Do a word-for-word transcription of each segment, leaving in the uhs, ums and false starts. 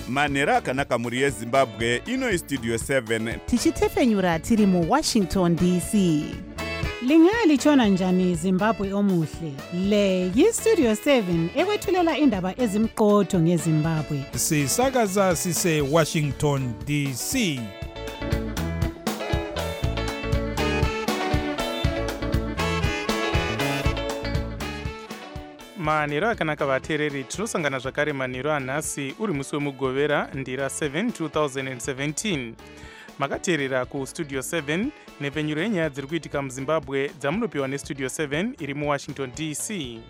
manhero akanaka mhuri yezimbabwe. Ino istudio seven tichitefenyura tiri muwashington D C. Lingalitshona njani Zimbabwe omuhle? Le yistudio seven ekwethulela indaba ezimqotho ngeZimbabwe. Sisakaza sise Washington D C. manhero akanaka vateereri, tinosangana zvakare manhero anhasi uri musi wemugovera ndira seven two thousand seventeen. Makateerera kustudio seven nepfenyuro yenyaya dziri kuitika muzimbabwe dzamunopiwa nestudio seven iri muwashington D C.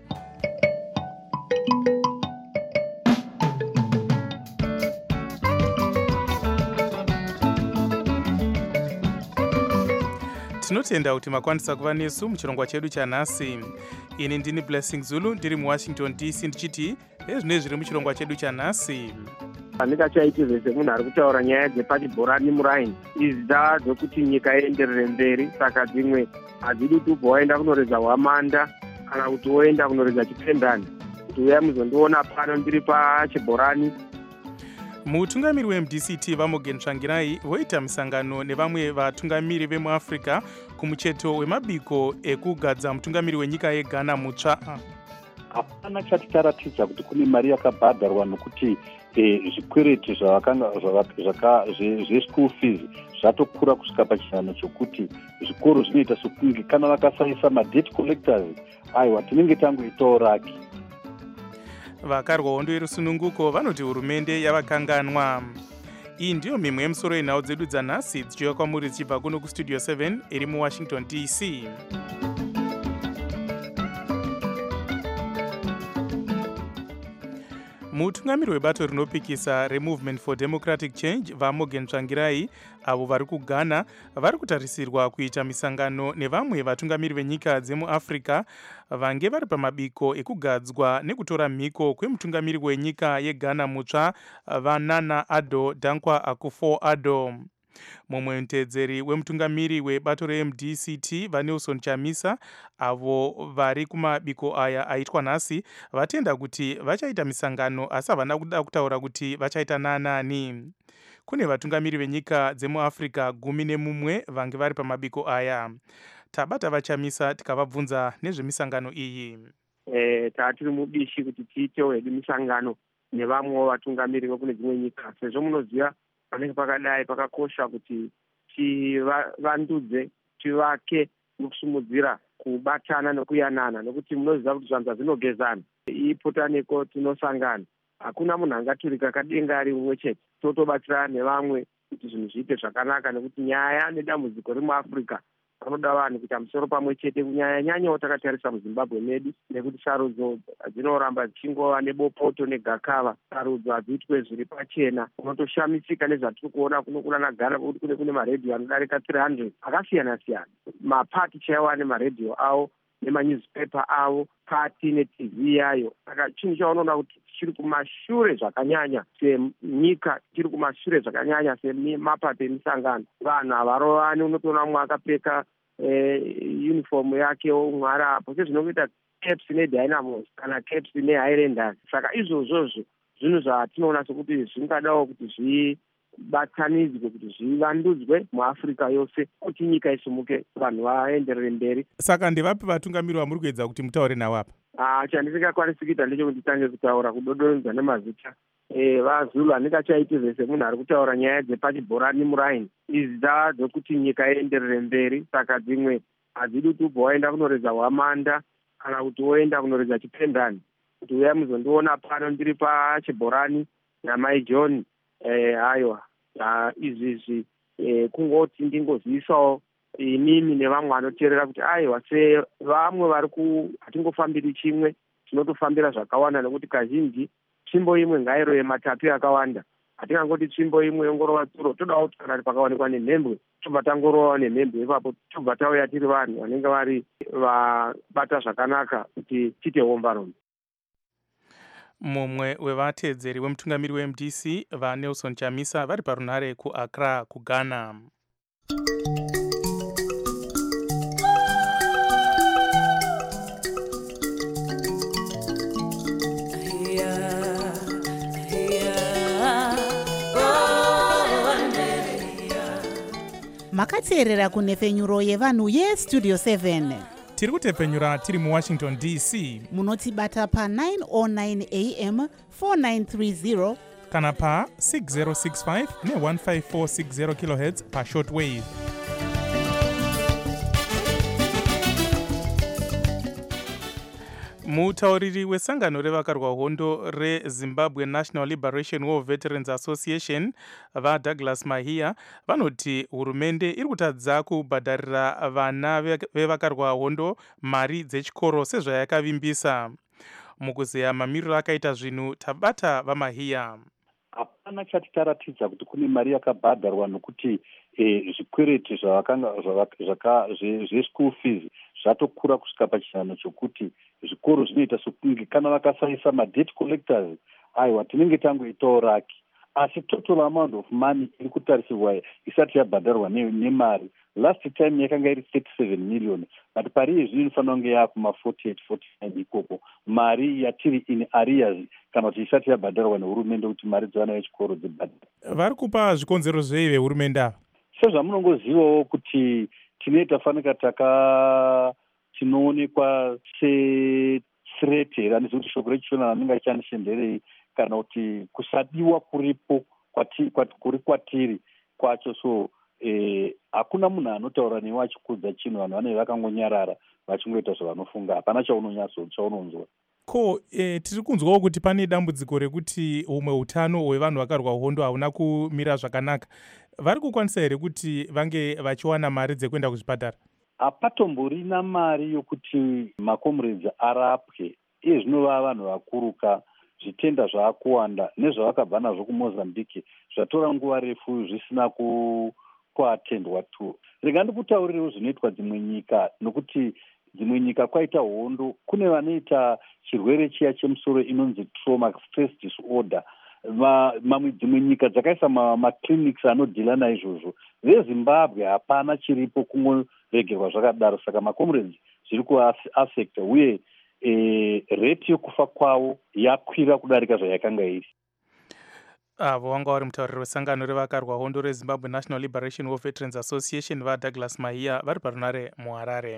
Tinotenda kuti makwanisa kuva nesu muchirongwa chedu chanhasi. Ini ndini Blessing Zulu ndiri muwashington D C ndichiti ezvinei zviri muchirongwa chedu chanhasi. Andikachaiti zvese munhu ari kutaura nyaya dzepachibhorani muraini izida dzokuti nyika ienderere mberi, saka dzimwe hadzidi kuti waenda kunoredza hwamanda kana kuti woenda kunoredza chipendani kuti uya muzondiona pano ndiri pachibhorani. Mutungamiri weM D C T Vamogen Tsvangirai voita misangano nevamwe vatungamiri vemuAfrica kumucheto wemabiko ekugadza mutungamiri wenyika yeGhana mutsva. Hapana chati charatidza kuti kune mari yakabhadharwa nokuti zvikwereti zveschool fees zvatokura kusvika pachisanho chokuti zvikoro zvinoita sokunge kana vakasaisa madebt collectors aiwa tinenge tangoitawo raki. Vakarwa hondo yerusununguko vanoti hurumende yavakanganwa. Iyi ndiyo mimwe yemusoro yenhau dzedu dzanhasi dzichiuya kwamuri dzichibva kuno kustudio seven iri muwashington D C. Mutungamiri webato rinopikisa reMovement for Democratic Change Vamogen Tsvangirai avo vari kuGhana vari kutarisirwa kuita misangano nevamwe vatungamiri venyika dzemuAfrica vange vari pamabiko ekugadzwa nekutora mhiko kwemutungamiri wenyika yeGhana mutsva vaNana Addo Dankwa Akufo-Addo. Mumwe mutedzeri wemutungamiri webato reM D C T vaNelson Chamisa avo vari kumabiko aya aitwa nhasi vatenda kuti vachaita misangano asi havana kuda kutaura kuti vachaita naanani. Kune vatungamiri venyika dzemuAfrica gumi nemumwe vange vari pamabiko aya. Tabata vaChamisa tikavabvunza nezvemisangano iyi. Eh, tatiri mubishi kuti tiitewo hedu misangano nevamwewo vatungamiri vekune dzimwe nyika, sezvo munoziva panenge pakadai pakakosha kuti tivandudze, tivake nokusimudzira kubatana nokuyanana, nokuti munoziva kuti zvanza zvinogezana. Ipotaneko tinosangana, hakuna munhu angaturika kadenga ari umwe chete, totobatsirana nevamwe kuti zvinhu zviite zvakanaka, nekuti nyaya nedambudziko remuAfrica vanoda vanhu kuita musoro pamwe chete, kunyanya nyanyawo takatarisa muZimbabwe medu, nekuti sarudzo dzinoramba dzichingova nebopoto negakava. Sarudzo hadziitwe zviri pachena, unotoshamisika nezvatiri kuona kuno kunana Ghana kuti kune kune maredhiyo anodarika three hundred akasiyana siyana, mapati chaiwo ane maredhiyo awo nemanewspaper avo, pati neT V yayo. Saka chinhu chaunoona kuti chiri kumashure zvakanyanya senyika, chiri kumashure zvakanyanya semapati emisangano. Vanhu havarovani, unotoona mumwe akapfeka uniform yake umwe ari apo, sezvinokuita Caps neDynamos kana Caps neHighlanders. Saka izvozvozvo zvinhu zvatinoona sokuti zvingadawo kuti zvibatsanidzwe, kuti zvivandudzwe muAfrica yose, kuti nyika isimuke, vanhu vaenderere mberi. Saka ndevapi vatungamiri vamuri kuedza kuti mutaure navo apa? Ah, chandisingakwanisi kuita ndechekuti nditange kutaura kudodonza nemazita. Eh, vaZulu handingachaiti zvese munhu ari kutaura nyaya dzepachibhorani muraini izida dzokuti nyika ienderere mberi, saka dzimwe hadzidi kuti ubva waenda kunoredza hwamanda kana kuti woenda kunoredza chipendani kuti uya muzondiona pano ndiri pachibhorani naMai John. Eh, aiwa, izvizvi eh, kungoti ndingozivisawo inini nevamwe vanoteerera kuti aiwa, sevamwe vari ku hatingofambiri chimwe, tinotofambira zvakawanda, nekuti kazhinji tsvimbo imwe ngairove matapi akawanda. Hatingangoti tsvimbo imwe yongorova tsuro, todawo kuti kana pakawanikwa nemhembwe tobva tangorovawo nemhembwe ipapo, tobva tauya tiri vanhu vanenge vari vabata zvakanaka kuti tiite hombarondo. Mumwe wevatedzeri wemutungamiri weM D C vaNelson Chamisa vari parunhare kuAccra kuGhana. Yeah, yeah. makateerera kunhefenyuro yevanhu yestudio seven. tiri kutepfenyura tiri muwashington D C. munotibata pa nine oh nine a m four nine three zero kana pa six zero six five ne one five four six zero kilohertz pa shortwave. Mutauriri wesangano revakarwa hondo reZimbabwe National Liberation War Veterans Association vaDouglas Mahia vanoti hurumende iri kutadza kubhadharira vana vevakarwa hondo mari dzechikoro sezvayakavimbisa. Mukuzeya mamiriro akaita zvinhu tabata vaMahia. Hapana chati taratidza kuti kune mari yakabhadharwa nokuti zvikwereti zveschool fees zvatokura kusvika pachinano chokuti zvikoro zvinoita sokunge kana vakasaisa madebt collectors aiwa tinenge tangoitawo raki, asi total amount of money iri kutarisirwa isati yabhadharwa nemari last time yakanga iri thirty-seven million, but pari izvi inofanira kunge yakuma forty-eight forty-nine ikoko mari yatiri in arrears kana kuti isati yabhadharwa nehurumende kuti mari dzavana vechikoro dzibhadharwe. Vari kupa zvikonzero zvei vehurumende ava? Sezvamunongozivawo kuti tinoita fanika taka tinoonekwa se-threat here, handisi kuti shoko rechishona anenge achianishenderei, kana kuti kusadiwa kuripo kuri kwatiri kwacho. So hakuna munhu anotaura newe achikudza chinhu, vanhu vanenge vakangonyarara vachingoita zvavanofunga, hapana chaunonzwa. Ko eh, tiri kunzwawo kuti pane dambudziko rekuti humwe utano hwevanhu vakarwa hondo hauna kumira zvakanaka. Vari kukwanisa here kuti vange vachiwana mari dzekuenda kuzvipatara? Hapatomborina mari yokuti makomrades arapwe. Iye zvinova vanhu vakuruka, zvitenda zvaakuwanda nezvavakabva nazvo kuMozambique zvatora nguva refu zvisina kuatendwa tu. Rega ndikutaurirewo zvinoitwa dzimwe nyika, nokuti dzimwe nyika kwaita hondo kune vanoita chirwere chiya chemusoro inonzi trauma stress disorder. Mamwe dzimwe nyika dzakaisa maclinics anodhila naizvozvo. VeZimbabwe hapana chiripo kungoregerwa zvakadaro, saka macomrades zviri kuaffecta uye e, rate yokufa kwavo yakwira kudarika zvayakanga iri. Avo wanga vari mutauriri wesangano revakarwa hondo reZimbabwe National Liberation War Veterans Association vaDouglas Mahia vari parunare muHarare.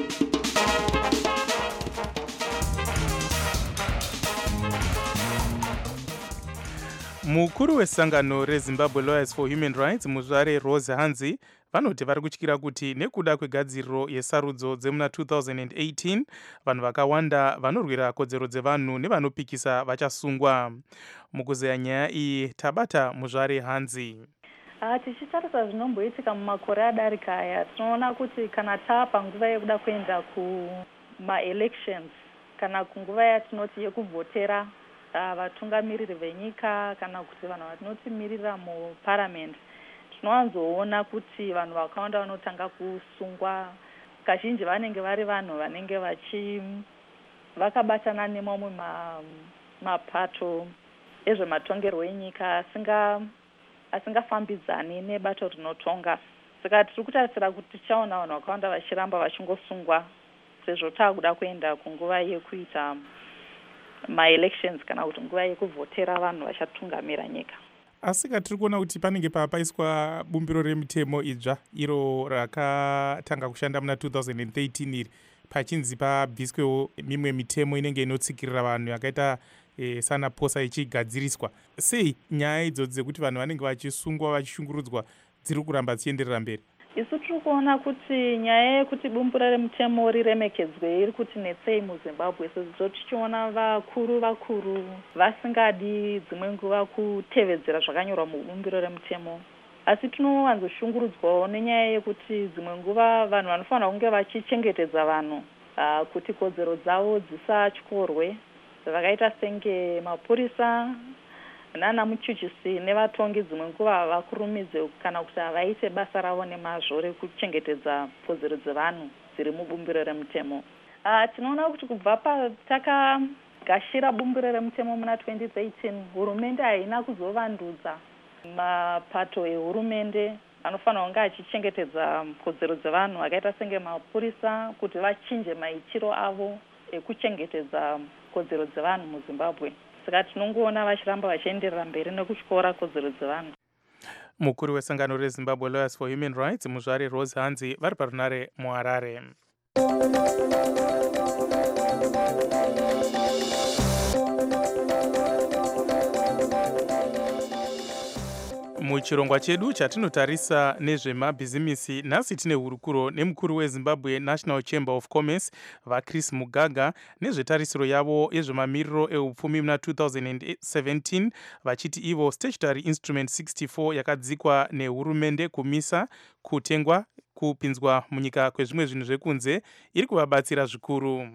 Mukuru wesangano reZimbabwe Lawyers for Human Rights Muzvare Rose Hanzi vanoti vari kutyira kuti nekuda kwegadziriro yesarudzo dzemuna two thousand eighteen vanhu vakawanda vanorwira kodzero dzevanhu nevanopikisa vachasungwa. Mukuzeya nyaya iyi tabata Muzvare Hanzi. Tichitarisa zvinomboitika mumakore adarika aya, tinoona kuti kana tapa nguva yekuda kuenda kuma-elections kana kunguva yatinoti yekuvhotera vatungamiriri venyika kana kuti vanhu vatinotimirira muparliament, tinowanzoona kuti vanhu vakawanda vanotanga kusungwa. Kazhinji vanenge vari vanhu vanenge vachi vakabatana nemamwe mapato ezvematongerwo enyika asinga asingafambidzani nebato rinotonga. Saka tiri kutarisira kuti tichaona vanhu vakawanda vachiramba vachingosungwa sezvo taakuda kuenda kunguva yekuita ma-elections kana kuti nguva yekuvhotera vanhu vachatungamira nyika. Asi tiri kuona kuti panenge papaiswa bumbiro remitemo idzva iro rakatanga kushanda muna two thousand thirteen iri, pachinzi pabviswewo mimwe mitemo inenge inotsikirira vanhu yakaita e, sana posa ichigadziriswa. Sei nyaya idzodzo dzekuti vanhu vanenge vachisungwa vachishungurudzwa dziri kuramba dzichienderera mberi? Isu tiri kuona kuti nyaya yekuti bumbiro remutemo riremekedzwe iri kutinetsei muZimbabwe, sezvo tichiona vakuru vakuru vasingadi dzimwe nguva kutevedzera zvakanyorwa mubumbiro remutemo. Asi tinowanzoshungurudzwawo nenyaya yekuti dzimwe nguva vanhu vanofanira kunge vachichengetedza vanhu uh, kuti kodzero dzavo dzisatyorwe, vakaita senge mapurisa nana muchuchisi nevatongi dzimwe nguva havakurumidze kana kuti havaite basa ravo nemazvo rekuchengetedza kodzero dzevanhu dziri mubumbiro remutemo. Uh, tinoona kuti kubva patakagashira bumbiro remutemo muna twenty eighteen hurumende haina kuzovandudza mapato ehurumende anofanira kunge achichengetedza kodzero dzevanhu akaita senge mapurisa kuti vachinje maitiro avo ekuchengetedza kodzero dzevanhu muZimbabwe. Saka tinongoona vachiramba vachienderera mberi nekutyora kodzero dzevanhu. Mukuru wesangano reZimbabwe Lawyers for Human Rights Muzvare Rose Hanzi vari parunare muHarare. Muchirongwa chedu chatinotarisa nezvemabhizimisi, nhasi tine hurukuro nemukuru weZimbabwe National Chamber of Commerce vaChris Mugaga nezvetarisiro yavo yezvemamiriro eupfumi muna two thousand seventeen vachiti ivo statutory instrument sixty-four yakadzikwa nehurumende kumisa kutengwa kupinzwa munyika kwezvimwe zvinhu zvekunze iri kuvabatsira zvikuru.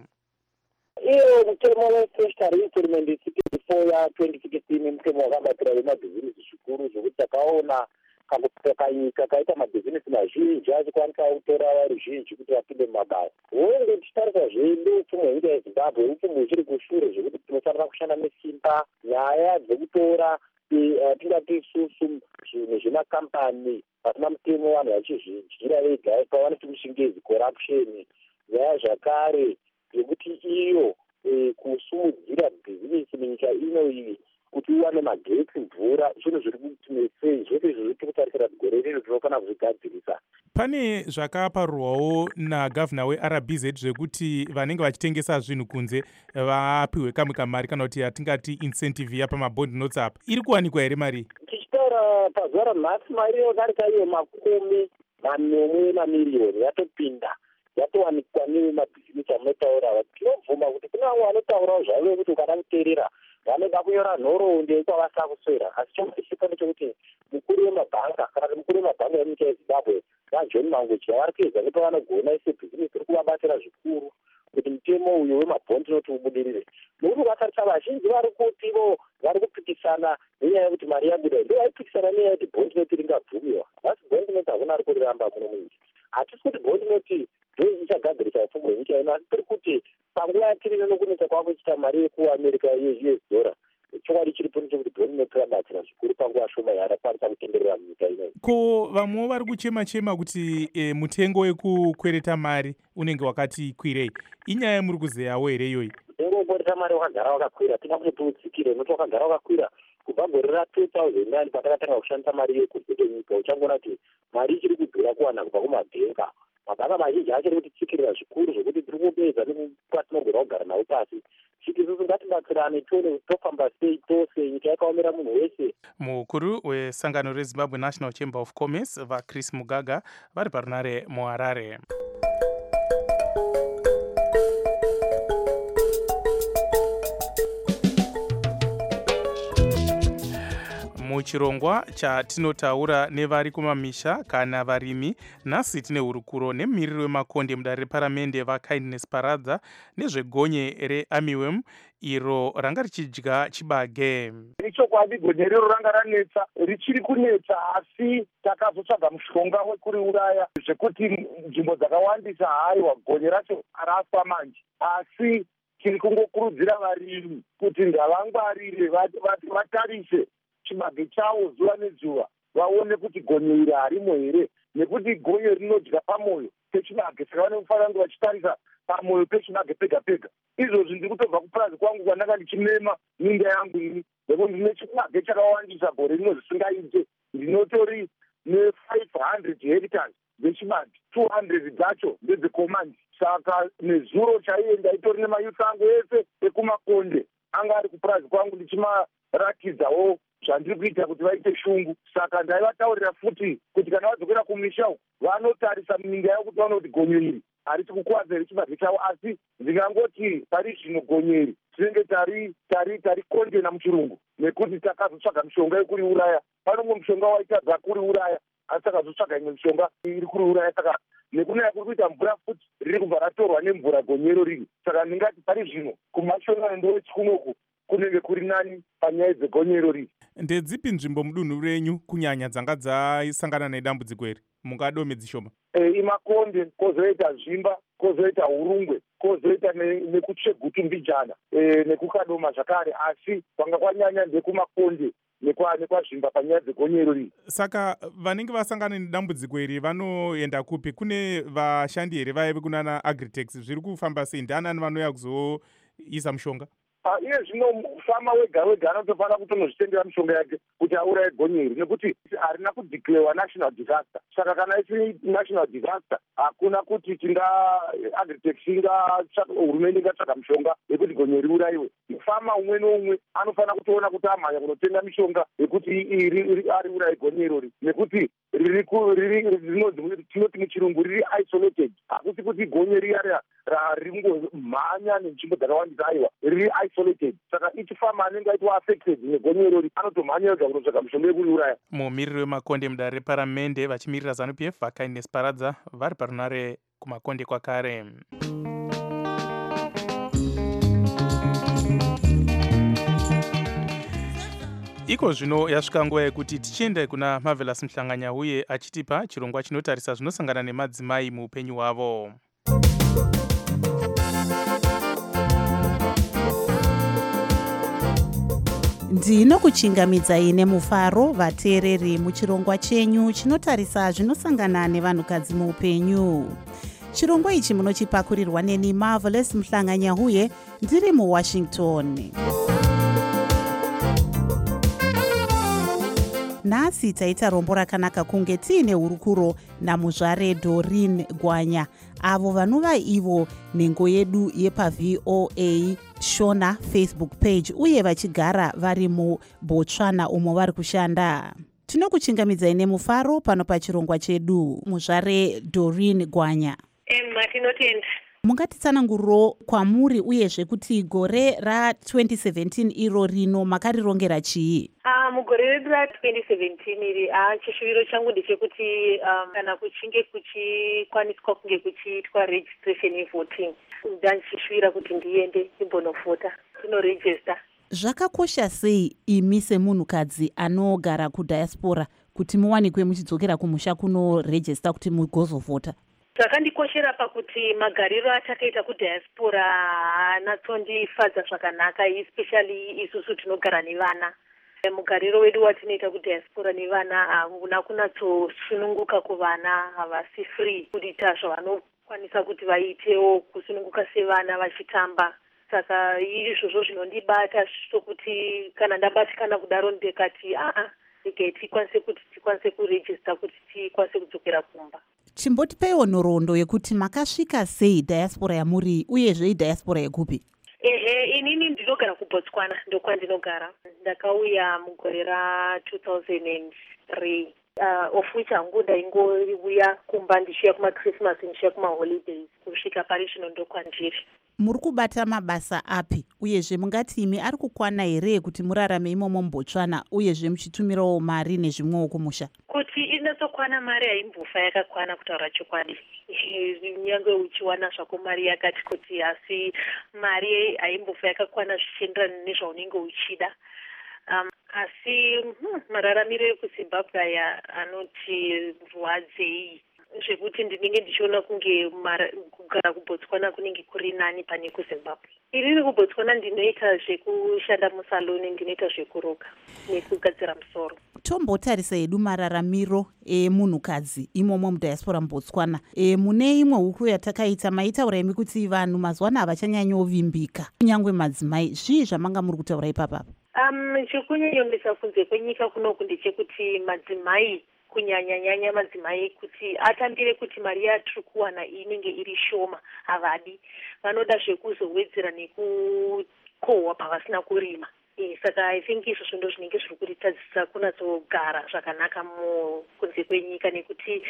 Iyo mutemo westatutory instrument sixty-four ya twenty sixteen mutemo wakabatira wemabhizinisi zvikuru zvokuti takaona kakanyika kaita mabhizinisi mazhinji achikwanisa kutora varuzhinji kuti vapinde mumabasa. Wenge tichitarisa zvedu upfumi hwenyika yeZimbabwe upfumi huchiri kushure zvekuti tinofanira kushanda nesimba nyaya dzekutora tingati isusu zvinhu zvemakampani pasina mutemo vanhu vachizvidyira vega pavanoti muchingezi corruption, nyaya zvakare yekuti iyo kusumudzira bhizinisi munyika ino iyi kuti uwane magetsi, mvura, zvinhu zviri kutinetsei, zvese izvo zviri kutarisira gore rino tinofanira kuzvigadzirisa. Pane zvakaparurwawo nagavhuna weR B Z zvekuti vanenge vachitengesa zvinhu kunze vapiwe kamwe kamari kana kuti yatingati incentive yapamabond notes apa. Iri kuwanikwa here mari? Tichitaura pazuva ranhasi mari yodarika iyo makumi manomwe mamiriyoni yatopinda yatowanikwa nemabhizinisi amunotaura. Tinobvuma kuti kuna vamwe vanotaurawo zvavo kuti ukada kuteerera vanoda kunyora nhoroondo kwavasina kuswera. Asi chomaichipa ndechekuti mukuru wemabhanga kana kuti mukuru wemabhanga emunyika yeZimbabwe vaJohn Mangwedzi vari kuedza nepavanogona ise bhizinisi iri kuvabatsira zvikuru kuti mutemo uyu wemabhondi noti ubudirire. Nokuti ukatarisa vazhinji vari kuti vo vari kupikisana nenyaya yekuti mari yabuda, ndo vaipikisana nenyaya yekuti bhondi noti ringabvumiwa. Asi bhondi noti hakuna ari kuriramba muno munyika. Hatisi kuti bhondi noti ndo ichagadzirisa upfumi hwenyika ino, asi tiri kuti panguva yatirino nokunetsa kwakuchita mari yekuamerica ye U S dollar, chokwadi chiripo ndechekuti bhondi noti rabatsira zvikuru panguva shoma yarakwanisa kutenderera munyika ino. Ko vamwewo vari kuchema chema kuti e, mutengo wekukwereta mari unenge wakati kwirei. Inyaya yamuri kuzeyawo here iyoyi? Mutengo wekukwereta mari wakagara wakakwira, tina kuti tiutsikire noti wakagara wakakwira kubva gore ra-two thousand nine patakatanga kushandisa mari yekunze kwenyika. Uchangoona kuti mari ichiri kudhura kuwana kubva kumabhenga. Mabhanga mazhinji achiri kutitsikirira zvikuru zvokuti tiri kupedza nekwatinogona kugara nawo pasi. Chiti isusu ngatibatsirane tione kuti tofamba sei tose, nyika yakaomera munhu wese. Mukuru wesangano reZimbabwe National Chamber of Commerce vaChris Mugaga vari parunare muHarare. Muchirongwa chatinotaura nevari kumamisha kana varimi, nhasi tine hurukuro nemumiriri wemakonde mudare reparamende vaKindness Paradza nezvegonye reAmiwem iro ranga richidya chibage. Ichokwadi gonye rero ranga ranetsa, richiri kunetsa, asi takazotsvaga mushonga wekuriuraya zvekuti nzvimbo dzakawandisa haiwa gonye racho rafa manje. Asi tiri kungokurudzira varimi kuti ngavangwarire, vatarise chibage chavo zuva nezuva, vaone kuti gonye iri harimo here, nekuti gonye rinodya pamwoyo pechibage, saka vane kufanira kunge vachitarisa pamwoyo pechibage pega pega. Izvozvi ndiri kutobva kupurazi kwangu kwandanga ndichimema minda yangu ini, nekuti ndine chibage chakawandisa gore rino zvisingaite. Ndinotori ne-five hundred hectares dzechibage, two hundred dzacho ndedzekomandi. Saka nezuro chaiye ndaitori nemayuth angu ese ekumakonde anga ari kupurazi kwangu ndichimaratidzawo zvandiri kuita kuti vaite shungu. Saka ndaivataurira futi kuti kana vadzokera kumisha uku vanotarisa minda yavo kuti vaone kuti gonye iri harisi kukuvadza here chibage chavo. Asi ndingangoti pari zvino gonye iri tinenge tari tari tari kondena muchirungu, nekuti takazotsvaga mishonga yekuriuraya. Panomwe mushonga waitadza kuriuraya, asi takazotsvaga imwe mishonga iri kuriuraya. Saka nekunaya kuri kuita mvura futi riri kubva ratorwa nemvura gonyero riri. Saka ndingati pari zvino kumashonga ndochikunoku kunenge kuri nani panyaya dzegonyero riri. Ndedzipi nzvimbo mudunhu renyu kunyanya dzanga dzasangana nedambudziko iri? Mungadomedzi shoma. E, imakonde, kozoita zvimba, kozoita hurungwe, kozoita nekutsvegutu mbijana, e, nekukadoma zvakare, asi kwanga kwanyanya ndekumakonde nekwazvimba panyaya dzegonyero riri. Saka vanenge vasangana nedambudziko iri vanoenda kupi? Kune vashandi here vaive kunana Agritex? Zviri kufamba sei? Ndianani vanouya kuzoisa mushonga? iye zvino fama wega wega anotofanira kutonozvitendera mishonga yake kuti auraye gonyeri, nekuti harina kudhiklewa national disaster. Saka kana isi national disaster hakuna kuti tinga agritech inga hurumende ingatsvaka mishonga yekuti gonyeri uraiwe. Fama umwe noumwe anofanira kutoona kuti amhanya kunotenga mishonga yekuti ari uraye gonyeri, nekuti tinoti muchirungu riri isolated. Hakusi kuti gonyeri riya ringomhanya nenzvimbo dzakawandisa, aiwa riri isolated. Saka ichi fama anenge aitwa affected negonyeri anotomhanya ega kunotsvaka mishonga yekuriuraya. Mumiriri wemakonde mudare reparamende vachimirira ZANU P F vaKindness Paradza vari parunare kumakonde kwakare. Iko zvino yasvika nguva yekuti tichienda kuna Marvelous Mhlanganya uye achitipa chirongwa chinotarisa zvinosangana nemadzimai muupenyu hwavo. ndinokuchingamidzai nemufaro vateereri muchirongwa chenyu chinotarisa zvinosangana nevanhukadzi muupenyu. Chirongwa ichi munochipakurirwa neni Marvelous Mhlanganya uye ndiri muWashington. Nhasi taita rombo rakanaka kunge tiine hurukuro namuzvare Doreen Gwanya, avo vanova ivo nhengo yedu yepaV O A Shona Facebook page uye vachigara vari muBotswana umo vari kushanda. Tinokuchingamidzai nemufaro pano pachirongwa chedu. Muzvare Doreen Gwanya, matinotenda mungatitsananguriro kwamuri uyezve kuti gore ratwenty seventeen iro rino makarirongera chii? Uh, mugore redu ratwenty seventeen iri uh, chishuviro changu ndechekuti um, kana kuchinge kuchikwaniswa kunge kuchiitwa registration yevoting, ndandichishuvira kuti ndiende imbonofota tinoregister. Zvakakosha sei imi semunhukadzi anogara kudiaspora kuti muwanikwe muchidzokera kumusha kunoregister kuti mugozovhota? Zvakandikoshera pakuti magariro atakaita kudiaspora anatsondifadza zvakanaka, especially isusu tinogara nevana. Mugariro wedu watinoita kudiaspora nevana hakuna kunatsosununguka kuvana, havasi free kuita zvavanokwanisa kuti vaitewo kusununguka sevana vachitamba. Saka izvozvo zvinondibata sokuti kana ndabatikana kudaro ndekati aa regai tikwanise kuti tikwanise kuregister kuti tikwanise kudzokera kumba. Chimbotipeiwo nhoroondo yekuti makasvika sei diaspora yamuri uyezve diaspora yekupi? Ehe, inini ndinogara kuBotswana, ndokwandinogara. Ndakauya mugore ra two thousand three. Uh, of which hangu ndaingouya kumba ndichiya kumaChristmas ndichiya kumaholidays. Kusvika pari zvino ndokwandiri. Muri kubata mabasa api uyezve mungati imi ari kukwana here kuti murarame imomo muBotswana uyezve muchitumirawo mari nezvimwewo kumusha? Kuti inatokwana mari haimbofa yakakwana kutaura chokwadi. Nyange uchiwana zvako mari yakati kuti asi mari haimbofa yakakwana zvichienderana nezvaunenge uchida. Um, asi hmm, mararamiro ekuZimbabwe aya anoti rwadzei zvekuti ndinenge ndichiona kunge kugara kuBotswana kunenge kuri nani pane kuZimbabwe. Iriri kuBotswana ndinoita zvekushanda musaloni, ndinoita zvekuroka nekugadzira musoro. Tombotarisa hedu mararamiro emunhukadzi imomo mudiaspora muBotswana. E, mune imwe huku yatakaita maitaura imi kuti vanhu mazuwana havachanyanyovimbika kunyangwe madzimai. Zvii zvamanga muri kutaura ipapa? Um, chekunyanyomisa kunze kwenyika kunoku ndechekuti madzimai, kunyanya-nyanya madzimai, kuti atambire kuti mari yatiri kuwana inenge iri shoma havadi. Vanoda zvekuzowedzera nekukohwa pavasina kurima. E, saka I think izvozvo ndo zvinenge zviri kutitadzisa kunatsogara zvakanaka kunze kwenyika, nekuti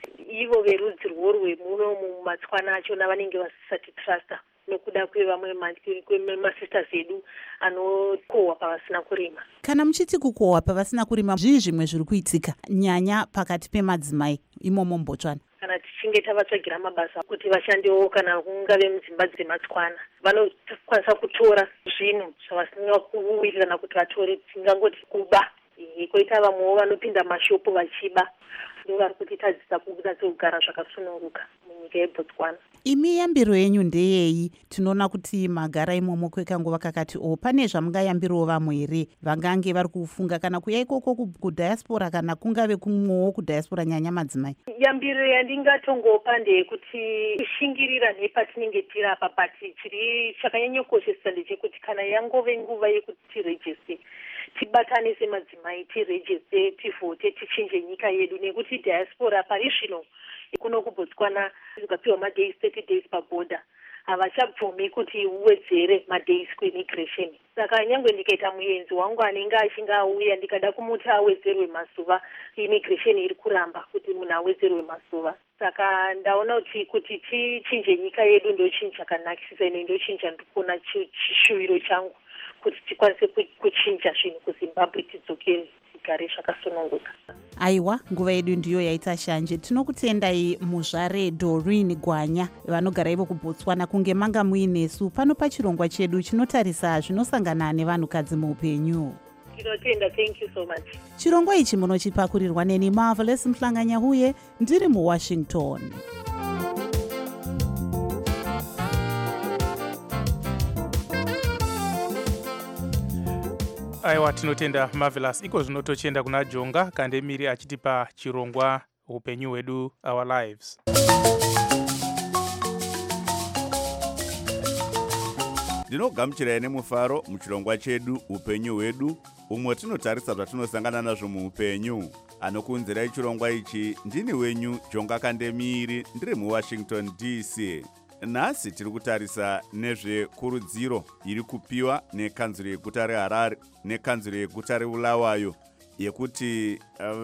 ivo verudzi rworwe muno mumatswana achona vanenge vasisati trusta nokuda kwevamwe masisters edu anokohwa pavasina kurima. Kana muchiti kukohwa pavasina kurima, zvii zvimwe zviri kuitika nyanya pakati pemadzimai imomo muBotswana? Kana tichinge tavatsvagira mabasa kuti vashandewo kana kungave mudzimba dzematswana, vanokwanisa kutora zvinhu zvavasingakuwirirana kuti vatore, tingangoti kuba. Koita vamwewo vanopinda mashopu vachiba. ndovari kutitadzisa kunyatsogara zvakasununguka munyika yeBotswana. Imi yambiro yenyu ndeyei? Tinoona kuti magara imomo kwekanguva kakati o, pane zvamungayambirawo vamwe here vangange vari kufunga kana kuya ikoko kudhayasipora kana kungave kumwewo kudhayasipora nyanya madzimai? Yambiro yandingatongopa ndeyekuti kushingirira nepatinenge tiri apa, but chiri chakanyanyokoshesa ndechekuti kana yangove nguva yekuti tirejeste, tibatane semadzimai, tirejeste, tivhote, tichinje nyika yedu, nekuti diaspora pari zvino kuno kuBotswana ukapiwa madays thirty days pabhodha havachabvumi kuti uwedzere madays kuimmigration. Saka nyangwe ndikaita muenzi wangu anenge achinge auya ndikada kumuti awedzerwe mazuva, immigration iri kuramba kuti munhu awedzerwe mazuva. Saka ndaona kuti kuti tichinje nyika yedu ndo chinhu chakanakisisa, ino ndo chinhu chandikuona chishuwiro changu kuti tikwanise kuchinja zvinhu kuZimbabwe, tidzokere tigare zvakasununguka. Aiwa, nguva yedu ndiyo yaita shanje. Tinokutendai muzvare Doreen Gwanya vanogara ivo kuBotswana kunge manga muinesu pano pachirongwa chedu chinotarisa zvinosangana nevanhukadzi muupenyu. Tinotenda, thank you so much. Chirongwa ichi munochipakurirwa neni Marvelous Mhlanganyahuye ndiri muWashington. Aiwa, tinotenda Marvelous. Iko zvinotochenda kuna Jonga Kandemiri achitipa chirongwa upenyu hwedu, our lives. Ndinogamuchirai nemufaro muchirongwa chedu upenyu hwedu, umwe tinotarisa zvatinosangana nazvo muupenyu. Anokuunzirai chirongwa ichi ndini wenyu Jonga Kandemiri ndiri muWashington D C. Nhasi tiri kutarisa nezvekurudziro iri kupiwa nekanzuro yeguta reHarare nekanzuro yeguta reBulawayo yekuti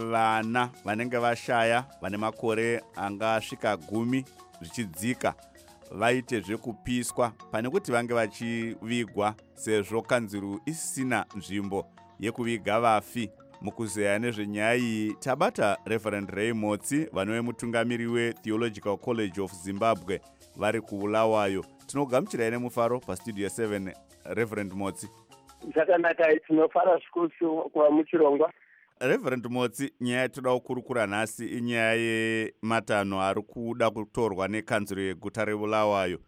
vana vanenge vashaya vane makore angasvika gumi zvichidzika vaite zvekupiswa pane kuti vange vachivigwa, sezvo kanzuro isisina nzvimbo yekuviga vafi. Mukuzeya nezvenyaya iyi tabata Reverend Ray Motsi, vanove mutungamiri weTheological College of Zimbabwe vari kuBulawayo. Tinogamuchirai nemufaro pastudio seven, Reverend Motsi. Zvakanaka, tinofara zvikuru kuva muchirongwa. Reverend Motsi, nyaya yatoda kukurukura nhasi inyaya yematanho ari kuda kutorwa nekanzuro yeguta reBulawayo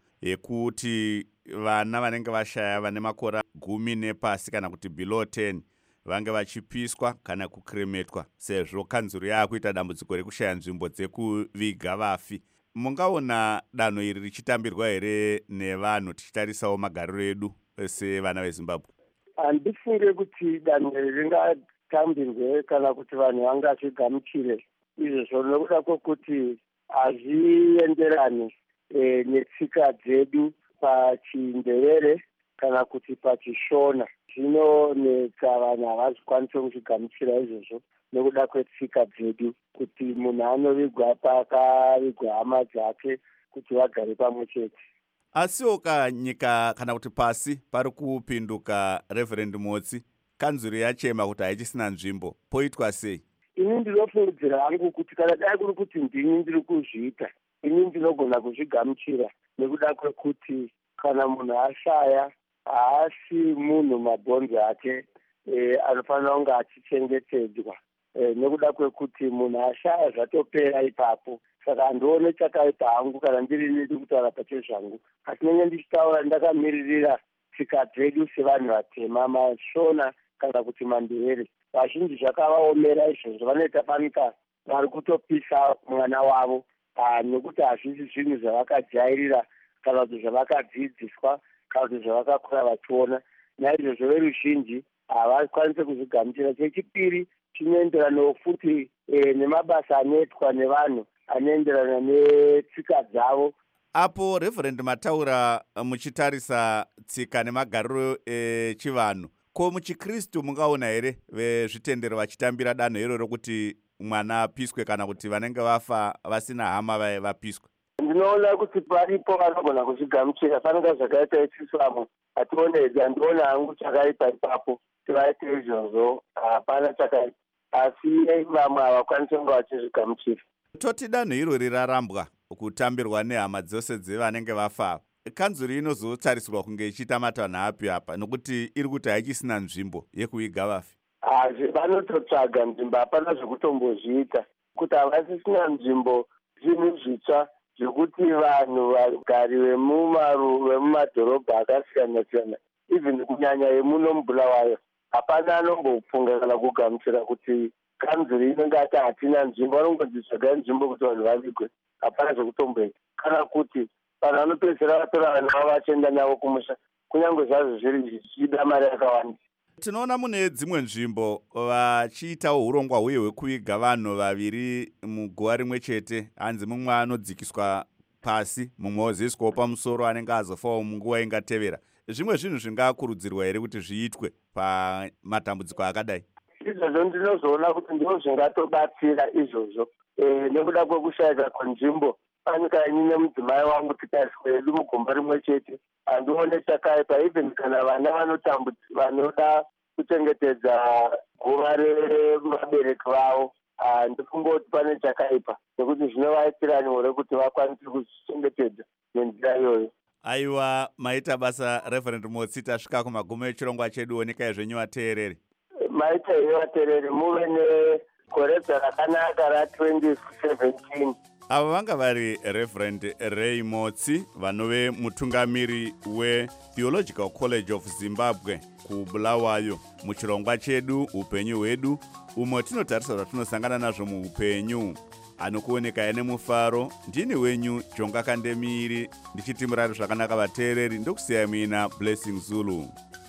yekuti vana vanenge vashaya vane makore gumi nepasi kana kuti below ten vange vachipiswa kana kukremetwa, sezvo kanzuro yaakuita dambudziko rekushaya nzvimbo dzekuviga vafi. Mungaona danho iri richitambirwa here nevanhu tichitarisawo magariro edu sevana veZimbabwe? Handifunge kuti danho iri ringatambirwe kana kuti vanhu vangazvigamuchire izvozvo, nokuda kwokuti hazvienderani e, netsika dzedu pachiNdebele kana kuti pachishona. Zvinonetsa vanhu havazvikwanise kuzvigamuchira izvozvo nekuda kwetsika dzedu, kuti munhu anovigwa pakavigwa hama dzake kuti vagare pamwe chete. Asiwo kanyika kana kuti pasi pari kupinduka, Reverend Motsi, kanzuro yachema kuti haichisina nzvimbo, poitwa sei? Ini ndinofungidzira hangu kuti kana dai kuri kuti ndini ndiri kuzviita, ini ndinogona kuzvigamuchira nekuda kwekuti kana munhu ashaya haasi munhu mabhonzo ake e, anofanira kunge achichengetedzwa e, nekuda kwekuti munhu ashaya zvatopera ipapo. Saka handione chakaipa hangu kana ndiri ndiri kutaura pache zvangu, asi nenge ndichitaura ndakamiririra tsika dzedu sevanhu vatema, mashona kana kuti mandebele. Vazhinji zvakavaomera izvozvo, vanoita panika vari kutopisa mwana wavo nekuti hazvisi zvinhu zvavakajairira kana kuti zvavakadzidziswa kana kuti zvavakakura vachiona. Naizvozvo veruzhinji havakwanise kuzvigamuchira. Chechipiri, chinoenderanawo futi e, nemabasa anoitwa nevanhu anoenderana netsika dzavo. Apo Reverend mataura muchitarisa tsika nemagariro echivanhu, ko muchiKristu mungaona here vezvitendero vachitambira danho iroro kuti mwana apiswe kana kuti vanenge vafa vasina hama vapiswe? Ndinoona kuti paripo vanogona kuzvigamuchira. Fanika zvakaita iSislamu hationedzi, handiona hangu chakaipa ipapo tivaite izvozvo, hapana chakaipa, asi vamwe havakwanisi kunge vachizvigamuchira. Toti danho irori rarambwa kutambirwa nehama dzose dzevanenge vafa, kanzuro inozotarisirwa kunge ichiita matanho api apa, nokuti iri kuti haichisina nzvimbo yekuviga vafi? Hazvi, vanototsvaga nzvimbo, hapana zvekutombozviita. kuti havasisina nzvimbo zvinhu zvitsva zvekuti vanhu vagari vemumadhorobha akasiyana-siyana even kunyanya yemuno mubulawayo hapana anombofunga kana kugamuchira kuti kanzuri inenge ati hatina nzvimbo, vanongodzitsvagai nzvimbo kuti vanhu vavigwe, hapana zvekutomboita. Kana kuti vanhu vanopedzisira vatora vanhu vavo vachienda navo kumusha kunyange zvazvo zviri zvichida mari yakawanda. Tinoona mune dzimwe nzvimbo vachiitawo urongwa uye hwekuviga vanhu vaviri muguva rimwe chete. Hanzi mumwe anodzikiswa pasi, mumwe ozoiswawo pamusoro anenge azofawo munguva ingatevera. Zvimwe zvinhu zvingakurudzirwa here kuti zviitwe pamatambudziko akadai? Izvozvo ndinozoona kuti ndizvo zvingatobatsira izvozvo nekuda kwekushayika kwenzvimbo. Panyika inini mudzimai wangu tikaiswa hedu mugomba rimwe chete, handione chakaipa. Even kana vana vanoda kuchengetedza guva revabereki vavo, handifungoti pane chakaipa nekuti zvinovaitira nyore kuti vakwanise kuzvichengetedza nenzira iyoyo. Aiwa, maita basa Reverend Motsi. Tasvika kumagumo echirongwa chedu, onikai zvenyu vateereri. Maita henyu vateereri, muve nekoredzwa rakanaka ra-twenty seventeen. Ava vanga vari Reverend Ray Motsi, vanove mutungamiri weTheological College of Zimbabwe kuBulawayo. Muchirongwa chedu upenyu hwedu, umo tinotarisa zvatinosangana nazvo muupenyu. Anokuoneka nemufaro, ndini wenyu Jonga Kandemiri, ndichiti murari zvakanaka vateereri, ndokusiyai muina Blessing Zulu.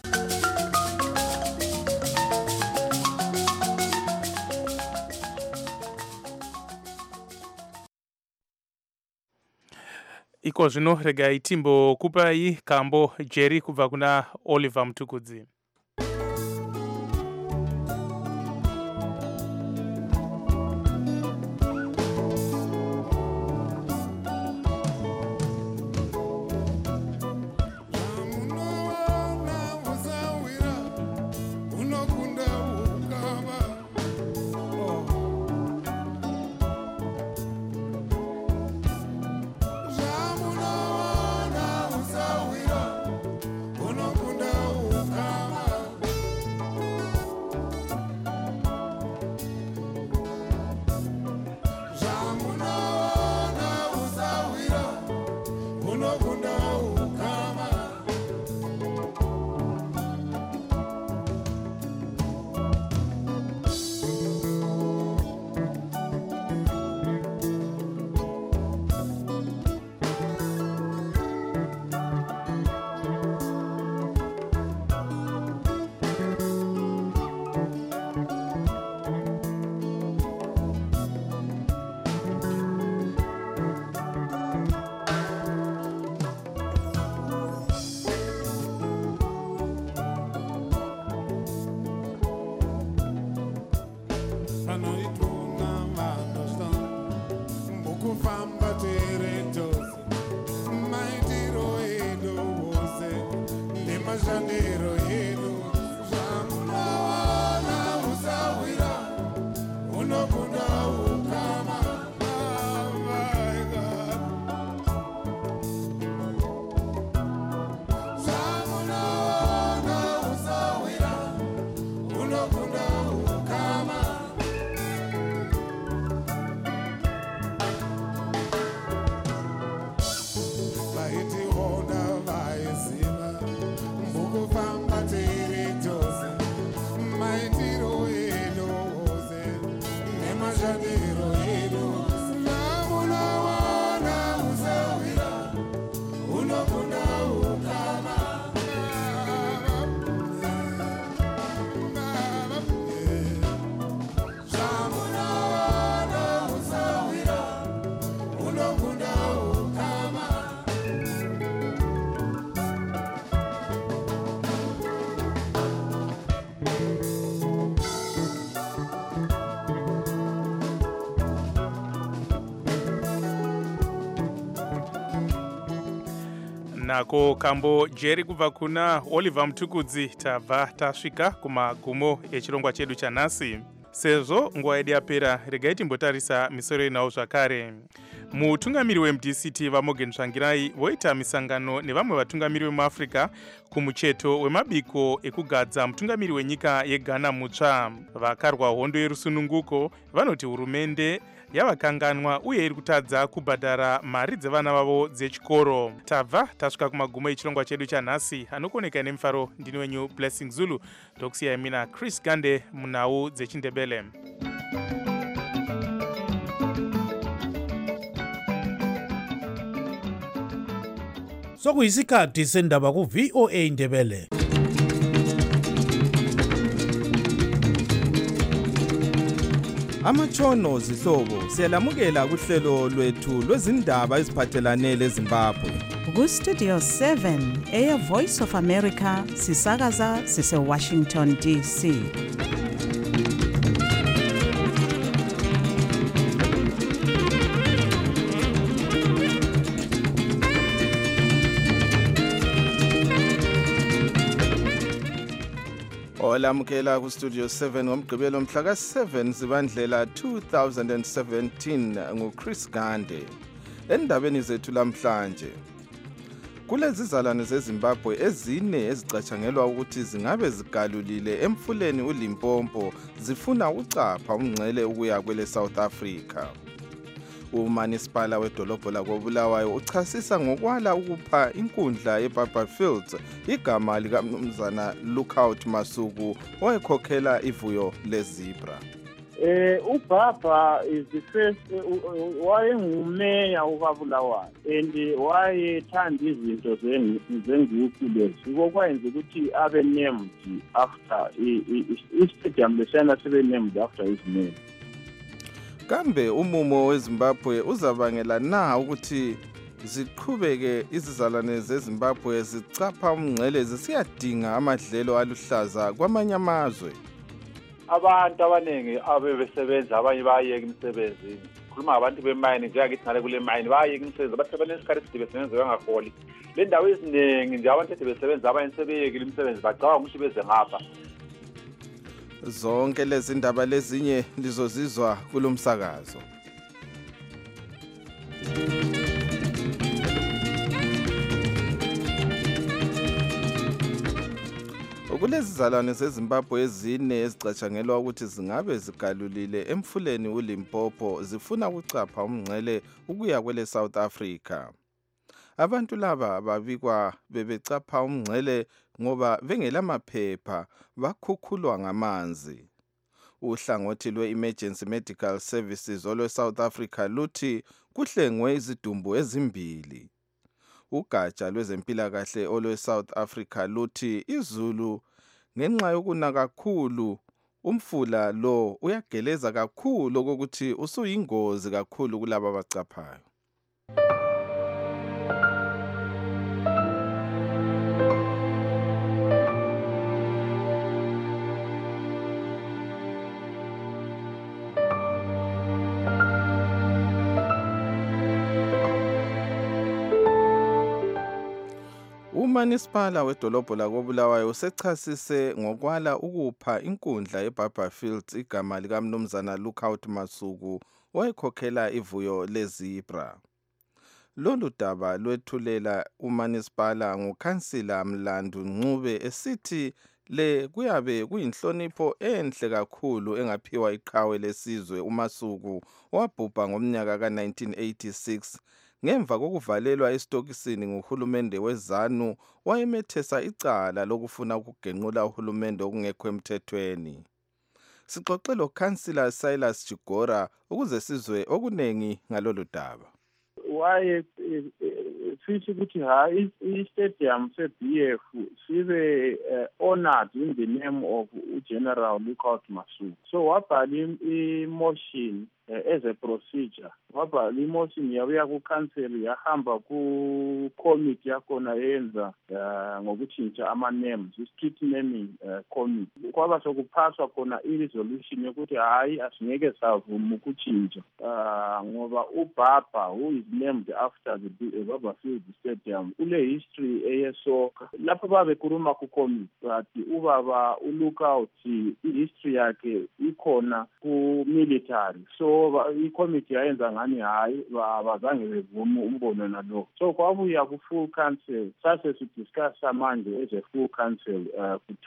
Iko zvino regai timbokupai kambo Jerry kubva kuna Oliver Mutukudzi. Nako kambo Jerry kubva kuna Oliver Mutukudzi. Tabva tasvika kumagumo echirongwa chedu chanhasi. Sezvo nguva yedu yapera, regai timbotarisa misoro inawo zvakare. Mutungamiri weM D C T vaMorgan Tsvangirai voita misangano nevamwe vatungamiri vemuAfrica kumucheto wemabiko ekugadza mutungamiri wenyika yeGhana mutsva. Vakarwa hondo yerusununguko vanoti hurumende yavakanganwa uye iri kutadza kubhadhara mari dzevana vavo dzechikoro. Tabva tasvika kumagumo echirongwa chedu chanhasi. Anokoneka nemufaro ndini wenyu Blessing Zulu, ndokusiyai mina Chris Gande munhau dzechindebele. Sokuyisikhathi sendaba ku V O A Ndebele. Amatshono zihlobo siyalamukela kuhlelo lwethu lwezindaba eziphathelane leZimbabwe. Ku Studio seven eya Voice of America sisakaza sise Washington D C. Olamukela ku Studio seven ngomgqibelo mhla ka seven Zibandlela two thousand seventeen nguChris Gande. Endabeni zethu lamhlanje, kulezi zizalwane zeZimbabwe ezine ezicatshangelwa ukuthi zingabe zigalulile emfuleni uLimpopo zifuna ucapha umngcele ukuya kwele South Africa. Umanisipala wedolobho lakoBulawayo uchasisa ngokwala ukupha inkundla yeBarberfields igama likaMnumzana Lookout Masuku owayekhokhela ivuyo lezebra. Eh uBaba is the first wayengumeya ukaBulawayo and wayethanda izinto zengiyuku lezi kokwenza ukuthi abe named after i-stadium lesana sebe named after his name. Kambe umumo weZimbabwe uzabangela na ukuthi ziqhubeke izizalwane zeZimbabwe zicapha umngcele zisiyadinga amadlelo aluhlaza kwamanye amazwe? Abantu abaningi abebesebenza abanye bayeka imsebenzi. Khuluma abantu bemayini njengakithi ngale kule mayini bayeka imsebenzi abathi banesikhathi esidibe sebenze bangaholi. Le ndawo eziningi nje abantu ethi besebenza abanye sebeyekile imsebenzi bacabanga ukuthi beze ngapha. Zonke lezi ndaba lezinye lizozizwa kulomsakazo. Kulezi zalwane zeZimbabwe ezine ezicatshangelwa ukuthi zingabe zigalulile emfuleni uLimpopo zifuna ukucapha umngcele ukuya kwele South Africa. Abantu laba babikwa bebecapha umngcele ngoba bengelamaphepha bakhukhulwa ngamanzi. Uhlangothi lwe-Emergency Medical Services olwe South Africa luthi kuhlengwe izidumbu ezimbili. Ugatsha lwezempilakahle olwe South Africa luthi izulu ngenxa yokuna kakhulu umfula lo uyageleza kakhulu ukuthi usuyingozi kakhulu kulabo abacaphayo. Umanisipala wedolobho lakoBulawayo usechasise ngokwala ukupha inkundla yeBarberfields igama likaMnumzana Lookout Masuku owayekhokhela ivuyo lezebra. Lolu daba lwethulela umanisipala ngukhansila Mlandu Ncube esithi le kuyabe kuyinhlonipho enhle kakhulu engaphiwa iqhawe lesizwe uMasuku owabhubha ngomnyaka ka nineteen eighty-six. Ngemva kokuvalelwa esitokisini nguhulumende weZanu wayemethesa icala lokufuna ukugenqula uhulumende okungekho emthethweni. Sixoxe lo Councillor Silas Chigora ukuze sizwe okunengi ngalolu daba. Waye fithi ukuthi ha i-stadium se-B F sibe honored in the name of General Lookout Masuku. So wabhala i-motion as a procedure. Wabhala i-motion yabuya ku-council yahamba ku-committee yakhona yenza ngokutshintsha ama-names, i-street naming committee. Kwaba sokuphaswa khona i-resolution yokuthi hayi asingeke savuma ukutshintsha ngoba uBaba who is named after the Barberfield Stadium ule history eyesoka. Lapho babekhuluma ku-committee bathi ubaba uLookout i-history yakhe ikhona ku-military. So i-committee yayenza ngani hayi abazange bevume umbono nalo. So kwabuya ku-full council sase sidiscussa manje as a full council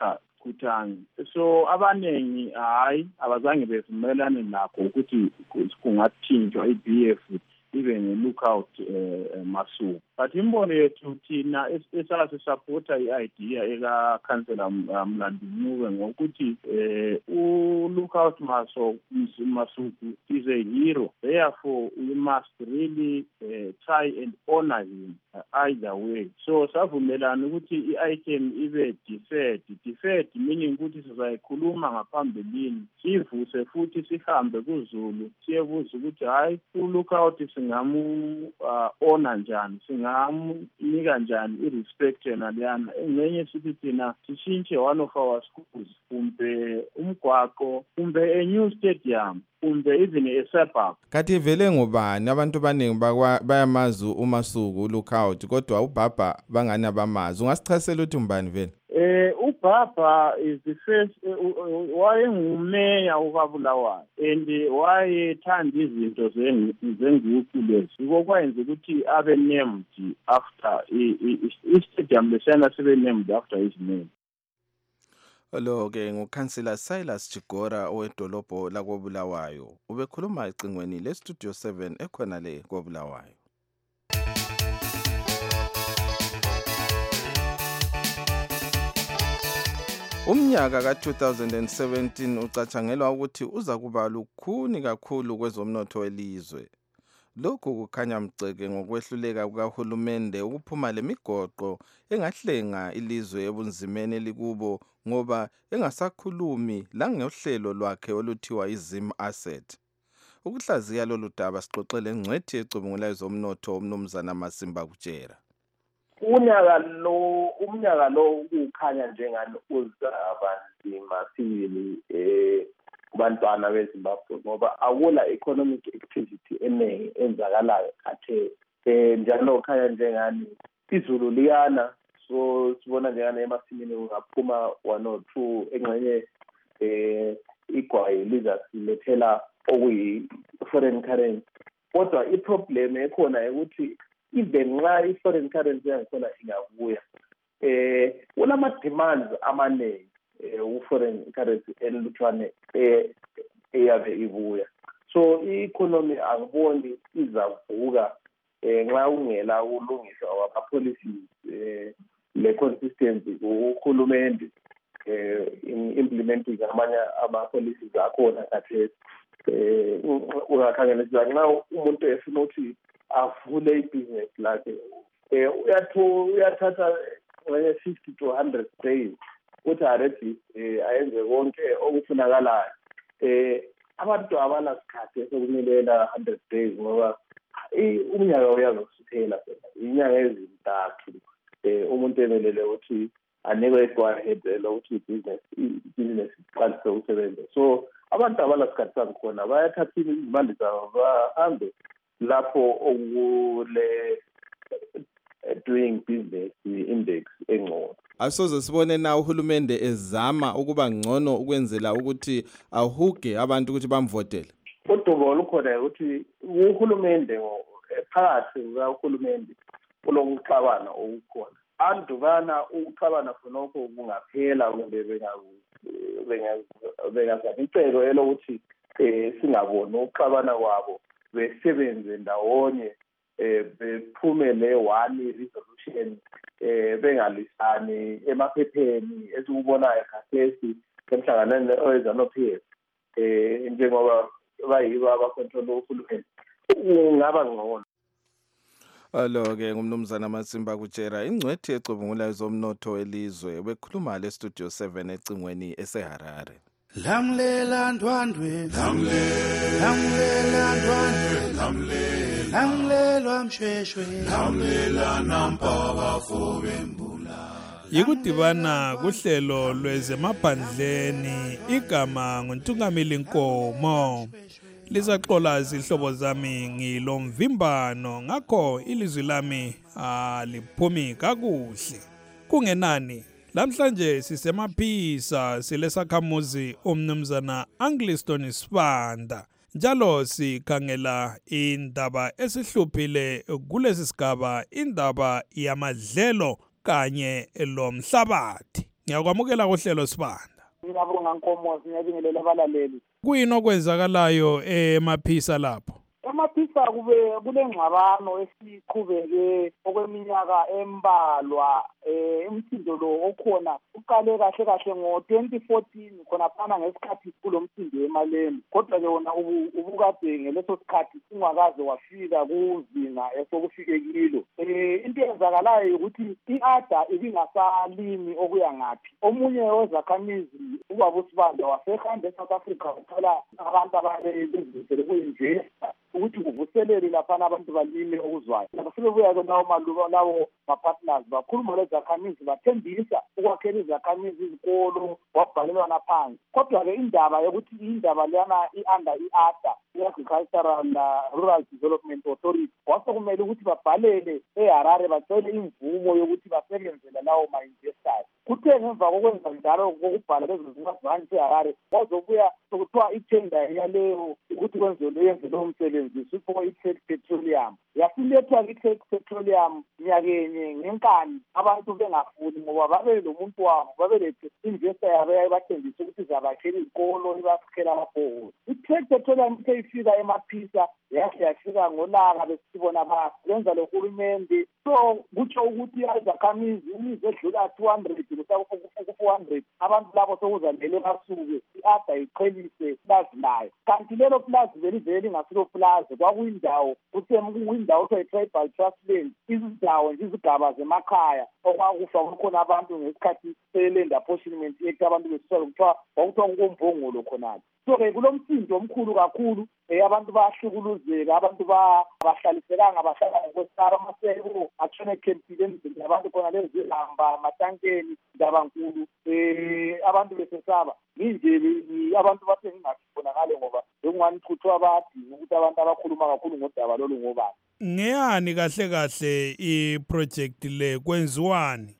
Kutani. So abanengi hayi abazange bevumelane nakho ukuthi kungathinjwa i-B F even i-lookout uh, Masuku. But imbono yethu thina esasisupporta i-idea eka-councillor Mlandi Ncube ngokuthi uh, u-lookout Masuku is a hero. Therefore, we must really uh, try and honor him uh, either way. So savumelana ukuthi i-item ibe deferred. Deferred meaning ukuthi sizayikhuluma ngaphambilini, sivuse futhi sihambe kuZulu siyebuza ukuthi hayi u-lookout singamu uh, honor njani, singamunika njani i-respect yena leyana. Engenye sithi thina sishintshe one of our schools, kumbe umgwaqo, kumbe a new stadium, kumbe even a suburb. Kathi vele ngubani abantu baningi bayamazi uMasuku u-lookout kodwa uBaba bangani abamazi. Ungasichasela ukuthi umbani vele? Eh uBaba is the first wayengumeya ukaBulawayo and wayethanda izinto zenguqu lezi. Ngokwenza ukuthi abe named after i-stadium lesana sibe named after his name. Lo ke nguKhansila Silas Chigora owedolobho lakoBulawayo ubekhuluma ecingweni le Studio seven ekhona le koBulawayo. Umnyaka ka two thousand seventeen ucatshangelwa ukuthi uza kuba lukhuni kakhulu kwezomnotho welizwe. Lokhu kukhanya mceke ngokwehluleka kukaHulumende ukuphuma lemigoqo engahlenga ilizwe ebunzimeni likubo ngoba engasakhulumi la ngohlelo lwakhe oluthiwa iZim Asset. Ukuhlaziya lolu daba sixoxele ngcwethi ecubungula ezomnotho uMnumzana Masimba Kutshera. Unyaka lo umnyaka lo ukukhanya njengani uzaba nzima sibili eh kubantwana beZimbabwe ngoba akula economic activity eningi enzakalayo khathe eh njalo khanya njengani izulu liyana so sibona njengani emasimini ungaphuma one or two engxenye eh igwayi lizasilethela okuyi foreign currency kodwa iproblem ekhona ukuthi even nxa i-foreign currency yakhona ingabuya eh kulama demands amaningi u-foreign currency elutshwane eyabe ibuya so i-economy angiboni izavuka nxa ungela ulungiswa wama-policies le-consistency kuhulumende in implementing amanye ama-policies akhona khathesi ungakhangelisa nxa umuntu efuna ukuthi avule ibhizinesi lakhe uyathatha ngenye fifty to one hundred days ukuthi already ayenze konke okufunakalayo. Abantu abanasikhathi esekumilela one hundred days ngoba umnyaka uyazokusiphela inyanga ezintathu umuntu emelele ukuthi anikwe i-go-ahead lokuthi i-business i-business iqalise ukusebenza. So abantu abanasikhathi sangikhona bayathatha izimali zabo bahambe lapho okule doing business index engcono. Asoze sibone na uhulumende ezama ukuba ngcono ukwenzela ukuthi ahuge abantu ukuthi bamvotele. Udubo olukhona ukuthi uhulumende phakathi kuhulumende kulokuxabana okukhona. Abantu bana ukuxabana khonokho kungaphela kumbe benga bengazabi icelo elokuthi singaboni ukuxabana kwabo besebenze ndawonye bephumele one resolution bengalisani emaphepheni esikubonayo khathesi emhlanganweni oweZANU-P F eh njengoba bayibo abakontrola uhulumeni ungaba ngcono. Alo ke ngumnumzana Masimba Kutshera ingcwethi ecubungula ezomnotho welizwe bekhuluma le Studio seven ecingweni eseHarare. Lamlela ndwandwe lamlela lamlela ndwandwe lamlela lamlela msheshwe lamlela nampaka fobembula. Yikudibana kuhlelo lwezemaphandleni igama nguNtungamili Nkomo. Lizaxola izihlobo zami ngilomvimbano ngakho ilizwi lami aliphumi kakuhle. Kungenani lamhlanje sisemaphisa silesakhamuzi umnumzana Angliston Sibanda njalo sikhangela indaba esihluphile kulesi sigaba indaba yamadlelo kanye lomhlabathi. Ngiyakwamukela kuhlelo Sibanda. Ngiyabonga Nkomozi, ngiyabingelela abalaleli. Kuyini okwenzakalayo emaphisa lapho? Emaphisa kube kulengxabano esiqhubeke okweminyaka embalwa. Eh umsindo lo okhona uqale kahle kahle ngo twenty fourteen khona phana ngesikhathi kulomsindo emaleni. Kodwa ke wona ubukade ngeleso sikhathi ungakaze wafika kuzinga esokufike kilo. Eh into eyenzakalayo ukuthi iAda ibingasalimi okuya ngathi. Omunye wezakhamizi ubaba uSibanda wasehamba eSouth Africa uthola abantu abalezizwe kuyinjesa ukuthi kuvuselele lapha abantu balime okuzwayo. Sebebuya ke nawo maluko lawo ma-partners bakhuluma lezakhamizi bathembisa ukwakhela izakhamizi izikolo wabhalelwa naphansi. Kodwa ke indaba yokuthi indaba leyana i-under i-Ada i-Agricultural Rural Development Authority kwasokumele ukuthi babhalele eHarare bacele imvumo yokuthi basebenzele lawo ma-investors. Kuthe ngemva kokwenza njalo kokubhala lezo zincwadi eHarare kwazobuya sokuthiwa itender yaleyo ukuthi kwenziwe yenze lowo msebenzi sipho i-Trade Petroleum. Yasilethwa i-Trade Petroleum nyakenye ngenkani abantu bengafuni ngoba babe lo muntu wabo babelethe investor yabo yabathembisa ukuthi izabakhela izikolo ibakhela amabhoholo. I-Trade Petroleum isifika emaphisa yahle yafika ngolaka besibona basenza lo hulumende. So kutsho ukuthi izakhamizi imizi edlula two hundred kusakufika four hundred abantu labo sokuzandele basuke iAda iqhelise plaza layo. Kanti lelo plaza belivele ngasilo plaza kwakuyindawo kusemkwindawo okuthiwa i-Tribal Trust Land, izindawo nje izigaba zemakhaya okwakufa khona abantu ngesikhathi se-Land Apportionment Act abantu besuka kuthiwa kwakuthiwa kukombongolo khonapho. So-ke kulomsindo omkhulu kakhulu abantu bayahlukuluzeka, abantu bahlalisekanga bahlala ngokwesaba amaseko atshone ekhempini emzini abantu khona lezihamba amatankeni ndabankulu eh abantu besesaba nje abantu bathe ngingakubonakale ngoba bekungani kuthwa abadinga ukuthi abantu abakhuluma kakhulu ngodaba lolu ngobani. Ngeyani kahle kahle i-project le kwenziwani?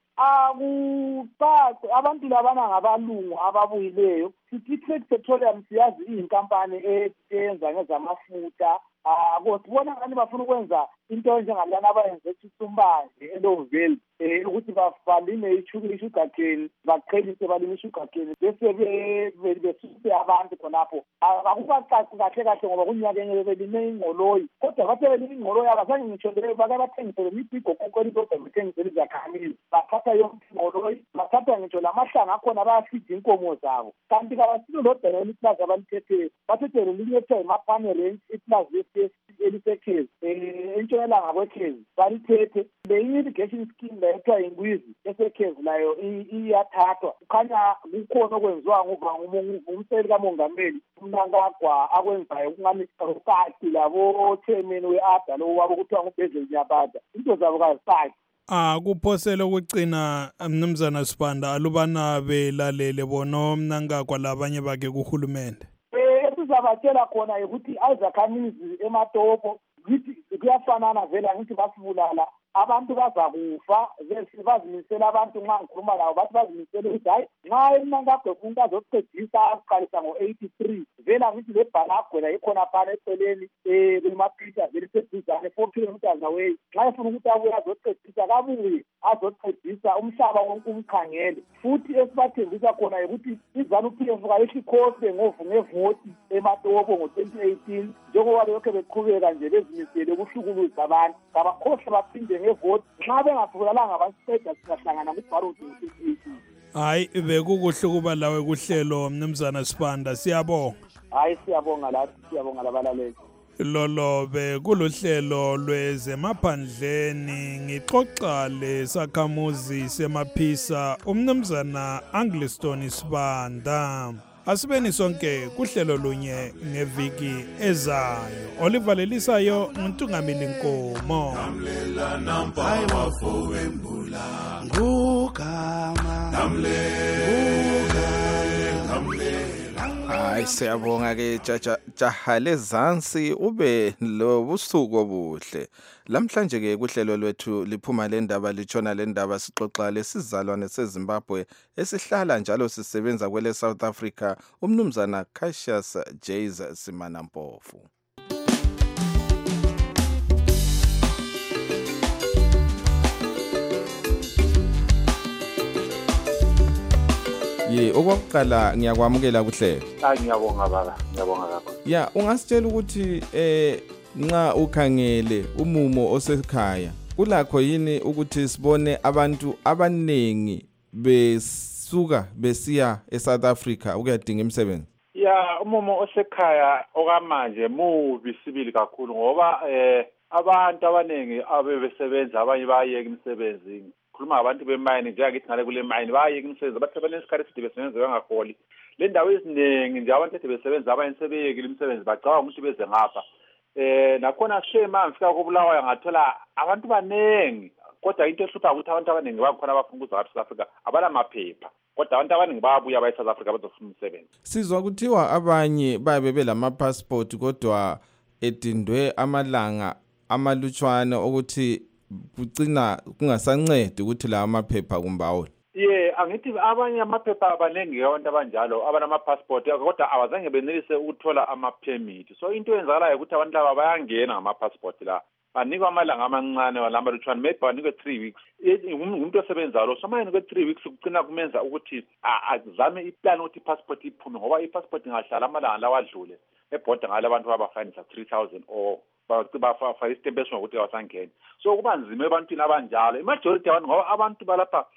Akucace abantu labana ngabalungu ababuyileyo. Sithi Trade Petroleum siyazi iyinkampani eyenza ngezamafutha. Akubona ngani bafuna ukwenza into enjengalana abayenze eThumbanje eLoville eh ukuthi babalime i-sugar cane baqhelise balime i-sugar cane bese besuse abantu khonapho. Akukacaci kahle kahle ngoba kunyakenye belime ingqoloyi kodwa bathe belime ingqoloyi abazange ngitsho leyo bake bathengisele imigigo kokweli kodwa bethengisele izakhamizi bathatha yonke ingqoloyi bathatha ngitsho lamahlanga akhona bayafida inkomo zabo. Kanti kabasilo lodwa iplaza abalithethe bathethe lelinye ethiwa iMapane Range iplaza elisekhezi entshonalanga kwekhezi balithethe le irrigation scheme layethiwa iNgwizi esekhezi layo iyathathwa. Kukhanya kukhona okwenziwa ngumsekeli kamongameli uMnangagwa akwenzayo kungani kaci labo chairman we-Ada lo wabo kuthiwa nguBedley Nyabada into zabo kazisayi. Ah kuphosele ukugcina mnumzana Sibanda alubana belalele bona Mnangagwa labanye bakhe kuhulumende. Eh sizabatshela khona ukuthi azakhamizi ematopo ngithi kuyafanana vela ngithi basibulala abantu bazakufa bazimisela abantu nxa ngikhuluma lawo bathi bazimisele ukuthi hayi nxa eMnangagwa umuntu azoqedisa asiqalisa ngo eighty-three vela ngithi le Bhalagwe la ikhona phana eceleni eh kumaphita vele seduzane four kilometers away nxa efuna ukuthi abuye azoqedisa kabuye azoqedisa umhlaba wonke umkhangele futhi esibathembisa khona ukuthi iZANU-P F kayisikhohle ngovu ngevoti ematopo ngo twenty eighteen njengoba lokho beqhubeka nje bezimisele ukuhlukuluza abantu abakhohle baphinde ngevoti nxa bengafukulalanga basiqeda singahlangana kuBharuthi ngo-twenty. Hayi bekukuhle kuba lawe kuhlelo mnumzana Sibanda siyabonga. Hayi siyabonga lathi siyabonga labalaleli. Lolo bekuluhlelo lwezemaphandleni ngixoxa lesakhamuzi semaphisa umnumzana Angliston Sibanda. Asibeni sonke kuhlelo lunye ngeviki ezayo. Oliver Lelisayo uNtungamili Nkomo. Namlela nampa wafo embula. Ngugama. Namlela. Hayi siyabonga ke jaja jahale zansi ube lo busuku obuhle. Lamhlanje ke kuhlelo lwethu liphuma le ndaba litshona le ndaba sixoxa lesizalwane seZimbabwe esihlala njalo sisebenza kwele South Africa umnumzana Cassius Jays Simanampofu. ye okwakuqala ngiyakwamukela kuhle hayi ngiyabonga baba ngiyabonga kakhulu ya ungasitshela ukuthi eh nxa ukhangele umumo osekhaya kulakho yini ukuthi sibone abantu abanengi besuka besiya eSouth Africa ukuyadinga imisebenzi ya umumo osekhaya okamanje mubi sibili kakhulu ngoba eh abantu abanengi abebesebenza abanye bayeka imisebenzi khuluma abantu bemayini njengakithi ngale kule mayini bayeka imisebenzi abathi abanesikhathi eside besebenza bengaholi le ndawo eziningi nje abantu ethe besebenza abanye sebeyekile imisebenzi bacabanga ukuthi beze ngapha eh nakhona shema ngifika kubulawayo ngathola abantu banengi kodwa into ehlupha ukuthi abantu abaningi bakhona abafuna ukuza South Africa abala maphepha kodwa abantu abaningi bayabuya ba South Africa bazofuna umsebenzi sizwa kuthiwa abanye babe belama passport kodwa edindwe amalanga amalutshwana ukuthi kucina kungasancedi ukuthi la amaphepha kumbawula ye angithi abanye amaphepha abanengi abantu abanjalo abanama passport kodwa abazange benelise ukuthola ama permit so into eyenzakalayo ukuthi abantu laba bayangena ngama passport la banikwa amalanga amancane walamba lutshwana maybe banikwe three weeks umuntu osebenza lo somayini kwe three weeks kucina kumenza ukuthi azame iplan ukuthi passport iphume ngoba ipassport ingahlala amalanga lawadlule eborder ngale abantu abafanisa three thousand or bafaka isitempesho ngokuthi awasangena so kuba nzima ebantwini abanjalo imajority yabantu ngoba abantu balapha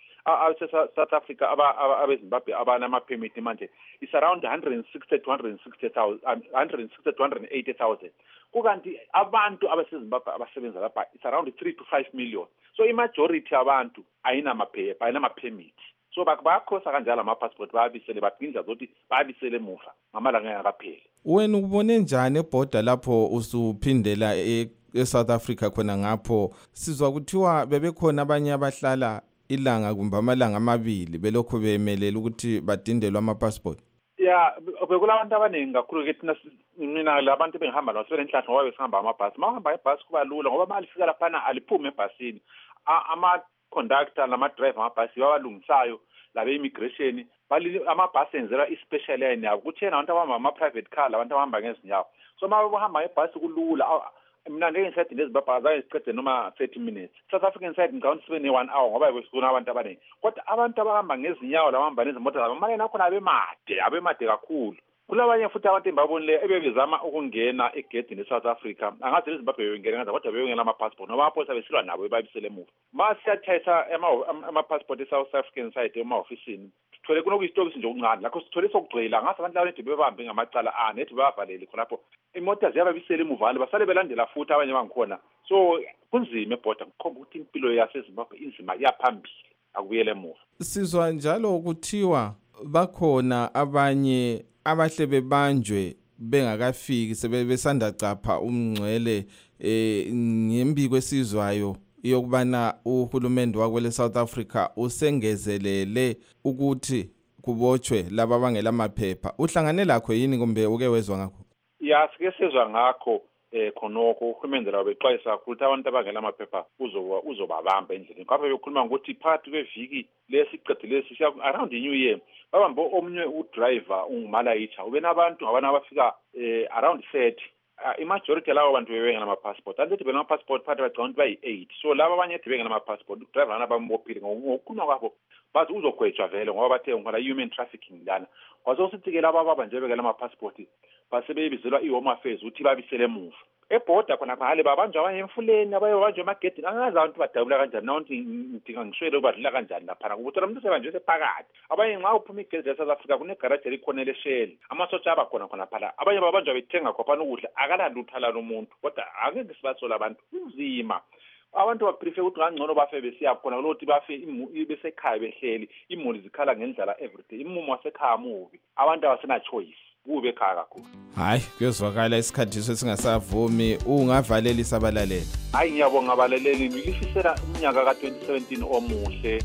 South Africa abezimbabwe abanama permit manje is around one hundred sixty to one hundred sixty thousand one hundred sixty to one hundred eighty thousand kukanti abantu abasezimbabwe abasebenza lapha is around three to five million so imajority yabantu ayina maphepha ayina ma permit so bakhosa kanjalo ama passport bayabisele baphinda zokuthi bayabisele emuva ngamalanga angakapheli wena ubone njani eborder lapho usuphindela eSouth Africa khona ngapho sizwa kuthiwa bebekhona abanye abahlala ilanga kumbe amalanga amabili belokho bemelela ukuthi badindelwe ama passport ya bekulabantu abaningi kakhulu ke thina mina labantu bengihamba lo sebenza enhlahla ngoba besihamba amabhasi mahamba ebhasi kuba lula ngoba malifika lapha aliphume ebhasini ama conductor lama driver amabhasi babalungisayo labe immigration bali amabhasi enzela ispecial line yabo kuthena abantu abahamba ama private car labantu abahamba ngezinyawo so uma bahamba ebhasi kulula mina ngeke ngisathi lezibhabhaza isiqede noma thirty minutes South African side ngicabanga sibe ne one hour ngoba besikuna abantu abaningi kodwa abantu abahamba ngezinyawo labahamba nezimoto zabo manje nakhona abemade abemade kakhulu kulabanye futhi abantu embabonile ebebezama ukungena egedini eSouth Africa angathi lezimbabwe bengena ngaza kodwa beyongena ama passport noma amaphosa besilwa nabo bayibisele emuva masiyathatha ama passport eSouth African side ema officeini sithole kunokuyistokisi nje okuncane lakho sithole sokugcwela ngathi abantu laba nethi bebambe ngamacala a nethi bavalele khonapho imoto ziyababisela emuvale basale belandela futhi abanye bangikhona so kunzima eborder kukhomba ukuthi impilo yaseZimbabwe inzima yaphambili akubuyele emuva sizwa njalo ukuthiwa bakhona abanye abahle bebanjwe bengakafiki sebesanda capha umngcwele eh ngembi kwesizwayo yokubana uhulumende wakwele South Africa usengezelele ukuthi kubotshwe laba abangela maphepha uhlangane lakho yini kumbe uke wezwa ngakho ya sike sezwa ngakho eh khonoko uhulumende lawo bexwayisa ukuthi abantu abangela amaphepha uzoba uzobabamba endleleni ngapha bekhuluma ukuthi phakathi kweviki lesiqedile lesi siya around the new year babambe omnye udriver ungumalayitha ube nabantu abana abafika eh around thirty imajority labo bantu bebengena ama passport andithi bena ama passport phakathi bacount bayi eight so laba abanye ethi bengena ama passport udriver lana bambophile ngokukhuluma kwabo bathi uzogwetshwa vele ngoba bathe ngoba human trafficking lana kwazosithi ke laba baba nje bekela ama passport basebeyibizelwa iHome Affairs uthi babisele emuva eborder khona phale babanjwa abanye emfuleni abaye babanjwa emagedini angazi abantu badabula kanjani nawuthi ngidinga ngishwele ubadlula kanjani lapha ukuthi umuntu sebanje sephakathi abanye nxa uphuma igezi eSouth Africa kune garage elikhona leShell amasotsha abakhona khona phala abanye babanjwa bethenga khopana ukudla akalanduthala lo muntu kodwa akeke sibasola abantu inzima abantu baprefer ukuthi ngangcono bafe besiya khona lokuthi bafe besekhaya behleli imuli zikhala ngendlela everyday imumo wasekhaya mubi abantu abasena choice kube ekhaya kakhulu hayi kuyozwakala isikhathi sesingasavumi ungavalela isabalaleli hayi ngiyabonga abalaleli ngilifisela umnyaka ka twenty seventeen omuhle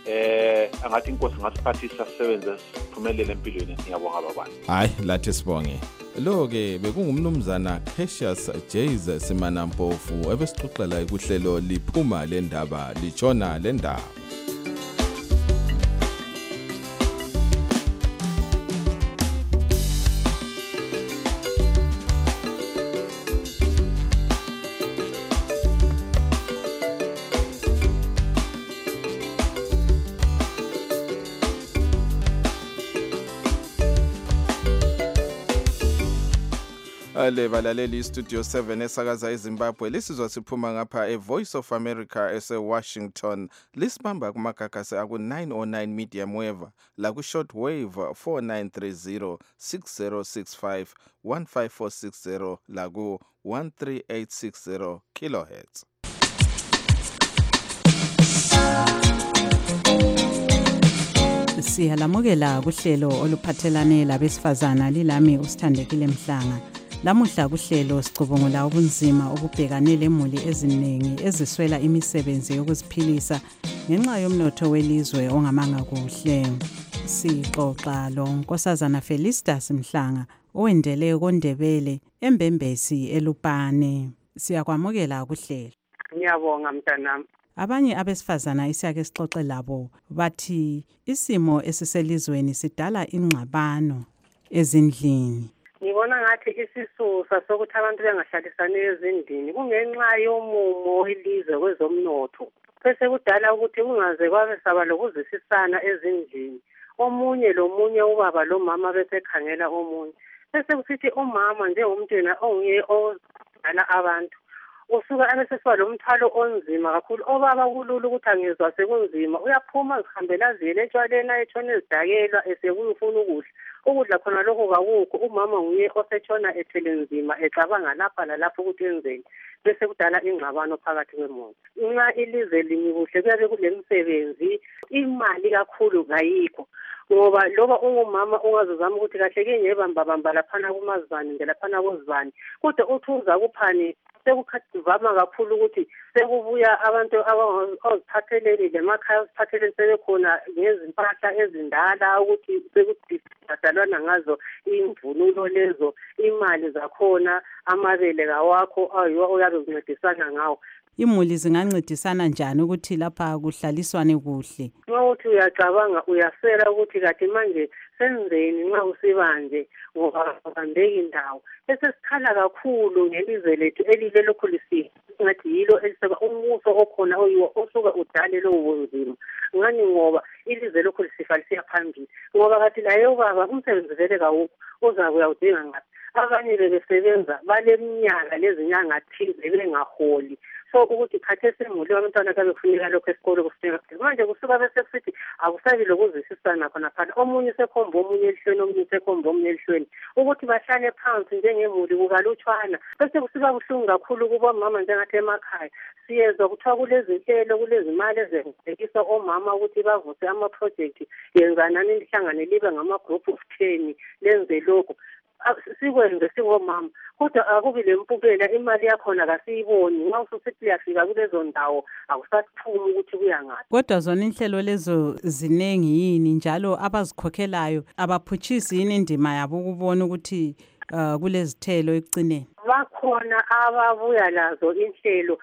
eh angathi inkosi ngasiphathisa sisebenze siphumelele empilweni ngiyabonga babantu hayi lathi sibonge lo ke bekungumnumzana Cassius Jays Simanampofu ebesixoxela kuhlelo liphuma lendaba litshona lendaba Ale balaleli Studio seven esakaza eZimbabwe lisizwa siphuma ngapha eVoice of America ese-Washington lisibamba kumagagasi aku nine oh nine medium wave la ku short wave four nine three zero six zero six five one five four six zero la ku one three eight six zero kilohertz. Siyalamukela kuhlelo oluphathelane labesifazana lilami usithandekile Mhlanga. Lamuhla kuhlelo sicubungula ubunzima obubhekane lemuli eziningi eziswela imisebenzi yokuziphilisa ngenxa yomnotho welizwe ongamanga kuhle. Sixoxa lo Nkosazana Felicitas Mhlanga owendele koNdebele eMbembesi eLupane. Siyakwamukela kuhlelo. Ngiyabonga mntanami. Abanye abesifazana isiyake sixoxe labo bathi isimo esiselizweni sidala ingxabano ezindlini. Ngibona ngathi isisusa sokuthi abantu bengahlalisani ezindlini kungenxa yomumo welizwe kwezomnotho. Bese kudala ukuthi kungaze kwabe saba lokuzisisana ezindlini. Omunye lomunye ubaba lo mama bese khangela omunye. Bese kusithi umama njengomntwana onguye odala abantu. Usuka abesesiba lo mthwalo onzima kakhulu obaba kulula ukuthi angezwa sekunzima uyaphuma zihambela azile etshwaleni ayetshona ezidakelwa esekufuna ukudla ukudla khona lokho kakukho umama nguye osetshona ethele nzima ecabanga lapha lalapho ukuthi enzeni bese kudala ingxabano phakathi kwemoto. Nxa ilizwe limi kuhle kuyabe kulemisebenzi imali kakhulu kayikho ngoba loba ungumama ungazozama ukuthi kahle ke ngiyebamba bamba laphana kumazibani ngelaphana kozibani kodwa uthi uza kuphani sekukhathivama kakhulu ukuthi sekubuya abantu abaziphatheleli lemakhaya aziphatheleli sebekhona ngezimpahla ezindala ukuthi sekudalwana ngazo imvunulo lezo imali zakhona amabele kawakho ayiwo uyabe uncedisana ngawo. Imuli zingancedisana njani ukuthi lapha kuhlaliswane kuhle? Nxa uthi uyacabanga uyasela ukuthi kade manje senzeni nxa usibanje ngoba ubambeki indawo. Bese sikhala kakhulu ngelizwe lethu elile lokhu lisiwe. Ngathi yilo eliseba umuso okhona oyiwo osuka udale lo bunzima. Ngani ngoba ilizwe lokhu lisifa lisiya phambili. Ngoba kathi layo baba umsebenzi vele kawukho uzakuya udinga ngathi. Abanye bebesebenza baleminyaka lezinyanga thize bengaholi. So ukuthi khathesi ngule abantwana kabe kufuneka lokho esikole kufuneka manje kusuka bese kusithi akusabi lokuzisisana khona phela omunye sekhomba omunye elihlweni omunye sekhomba omunye elihlweni ukuthi bahlale phansi njengemuli kukalutshwana bese kusuka buhlungu kakhulu kuba mama njengathi emakhaya siyezwa kuthiwa kulezinhlelo kulezimali ezenzekisa omama ukuthi bavuse ama project yenzanani lihlangane libe ngama group of ten lenze lokho sikwenze singomama kodwa akubi lempukela imali yakhona kasiyiboni nxa ususithi liyafika kulezo ndawo akusathumi ukuthi kuya ngaphi. Kodwa zona inhlelo lezo zinengi yini njalo abazikhokhelayo abaphutshisi yini indima yabo ukubona ukuthi uh, kulezithelo ekucineni? Bakhona ababuya lazo inhlelo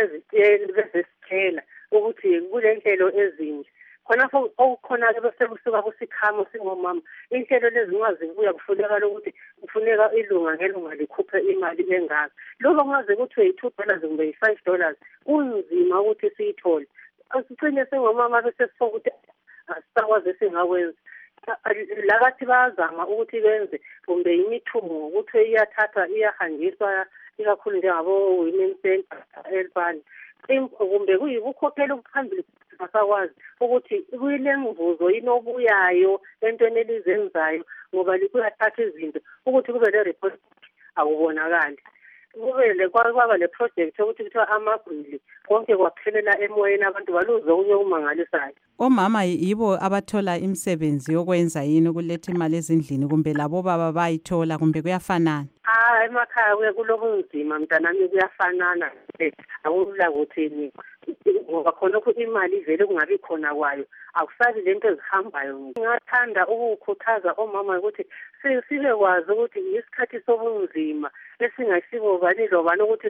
bezisithela ukuthi kule nhlelo ezinje khona okukhona ke bese kusuka kusikhamo singomama inhlelo lezi ngazibuya kufuneka ukuthi kufuneka ilunga ngelunga likhuphe imali engaka lokho ngaze kuthiwe two dollars kumbe five dollars kunzima ukuthi siyithole asicine sengomama bese sifokuthi asisakwazi singakwenza lakathi bazama ukuthi benze kumbe imithungo ukuthi iyathathwa iyahanjiswa ikakhulu njengabo women center elbani kumbe kuyibukhokhela ukuphambili basakwazi ukuthi kuyile mvuzo inobuyayo entweni elizenzayo ngoba likuyathatha izinto ukuthi kube le report akubonakali kube le kwaba le project ukuthi kuthiwa amagwili konke kwaphelela emoyeni abantu baluze okunye okumangalisayo. Omama yibo abathola imisebenzi yokwenza yini ukuletha imali ezindlini kumbe labo baba bayithola kumbe kuyafanana? Ah emakhaya kuye kulobunzima mntanami kuyafanana akula kuthini ngoba khona ukuthi imali vele kungabi khona kwayo akusabi lento ezihambayo. Ngingathanda ukukhuthaza omama ukuthi sibe kwazi ukuthi isikhathi sobunzima esingasibo bani lobani ukuthi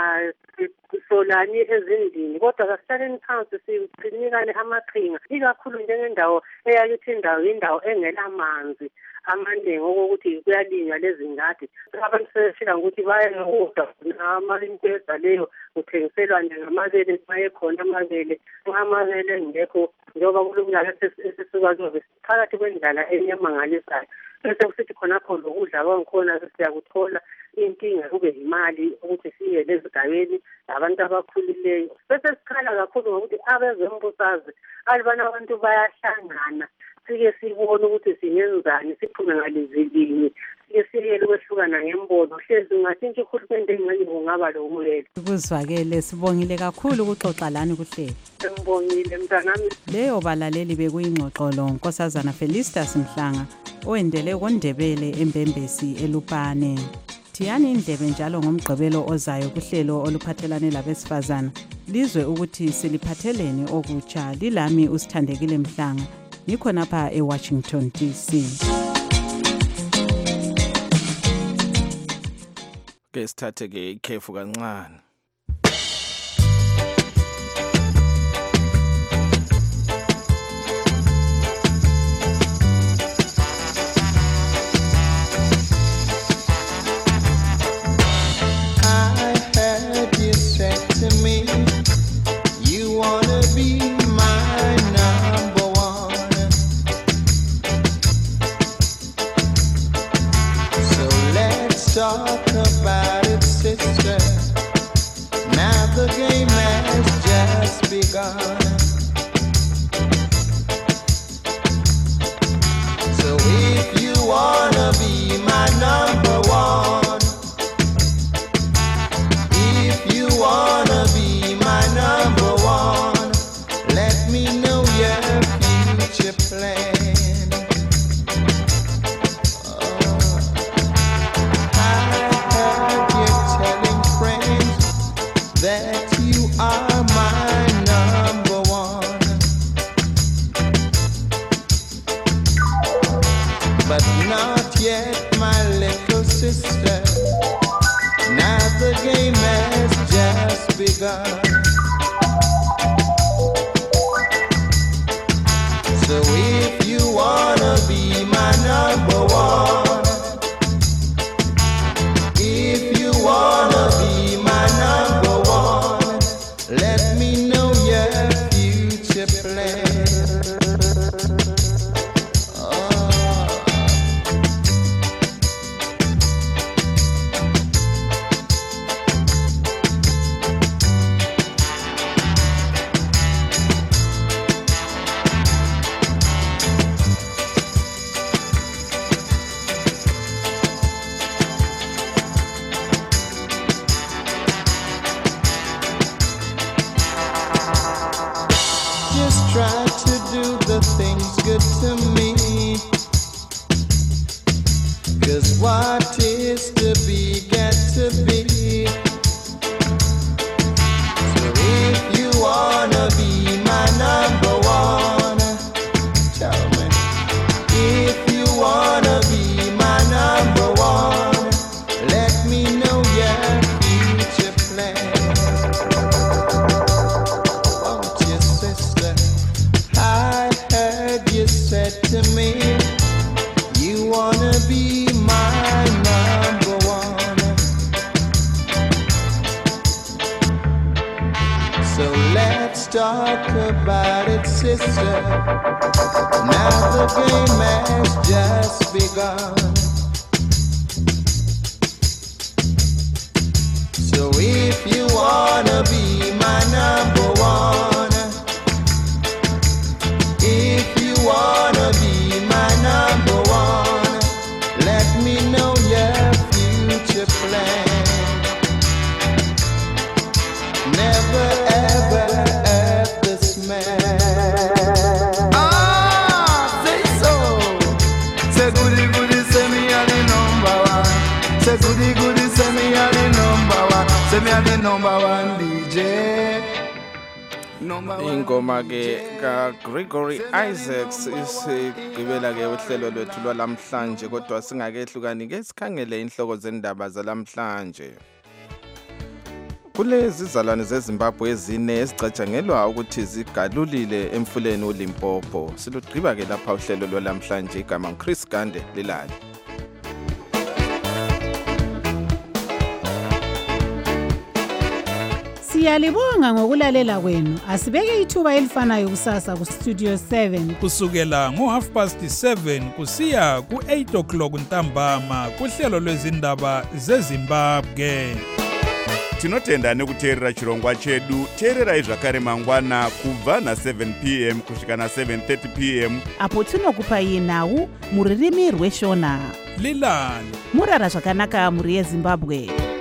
singasolani ezindlini kodwa kasihlaleni phansi sinikane amaqhinga ikakhulu njengendawo eyakithi indawo indawo engelamanzi amanengi okokuthi kuyalinywa lezi ngadi abantu sebefika ukuthi bayengoda amalimpeza leyo kuthengiselwa ngamabele mayekhona amabele ngamabele ngekho njengoba kulomnyaka esisuka kuzo phakathi kwendlala enyamangalisayo bese kusithi khonapho lokudla kwangikhona siyakuthola inkinga kube imali ukuthi siye lezigabeni abantu abakhulileyo bese sikhala kakhulu ngokuthi abezembusazwe alibana abantu bayahlangana sike sibone ukuthi sinenzani siphume ngalezilinye sike siyele kwehlukana ngembono hlezi ngathi nje uhulumende engeke kungaba lo mulelo kuzwakele sibongile kakhulu ukuxoxa lani kuhlelo sembongile mntanami leyo balaleli bekuyingxoxolo nkosazana Felicitas Mhlanga owendele kondebele embembesi eLupane Thiyani indlebe njalo ngomgqibelo ozayo kuhlelo oluphathelane labesifazana lizwe ukuthi siliphathelene okutsha lilami usithandekile Mhlanga ngikhonapha eWashington D C ke sithathe ke ikhefu kancane talk about it, sister. Now the game has just begun. So if you wanna be my number one, if you wanna be my number one, let me know your future plan. That you are my number one, but not yet my little sister. Now the game has just begun. So if you wanna be my number one, if you wanna be my number one, let me know your future plan. Oh. Just try to do the things good to me, 'cause what is to be got to be. So if you wanna be my number one, tell me. If you wanna be my number one, let me know your future plan. You said to me, you wanna be my number one. So let's talk about it, sister. Now the game has just begun. So if you wanna be my number one, if you wanna be my number one, let me know your future plan. Never ever ever this man. Ah, say so. Say goody goody, say me are the number one. Say goody goody, say me are the number one. Say me are the number one D J. ingoma ke ka Gregory Isaacs isigqibela ke uhlelo lwethu lwalamhlanje kodwa singakehlukani ke sikhangele inhloko zendaba zalamhlanje. Kulezi izalwane zeZimbabwe ezine esicatshangelwa ukuthi zigalulile emfuleni uLimpopo. Silugqiba ke lapha uhlelo lwalamhlanje igama Chris Gande lilali. Siyalibonga ngokulalela kwenu. Asibeke ithuba elifanayo kusasa ku Studio seven. Kusukela ngo half past seven kusiya ku eight o'clock ntambama kuhlelo lwezindaba zeZimbabwe. Tinotenda nekuteerera chirongwa chedu. Teererai zvakare mangwana kubva na seven p m kusvika na seven thirty p m apo tinokupai nhau muririmi rweshona. Lilani murara zvakanaka muri yeZimbabwe.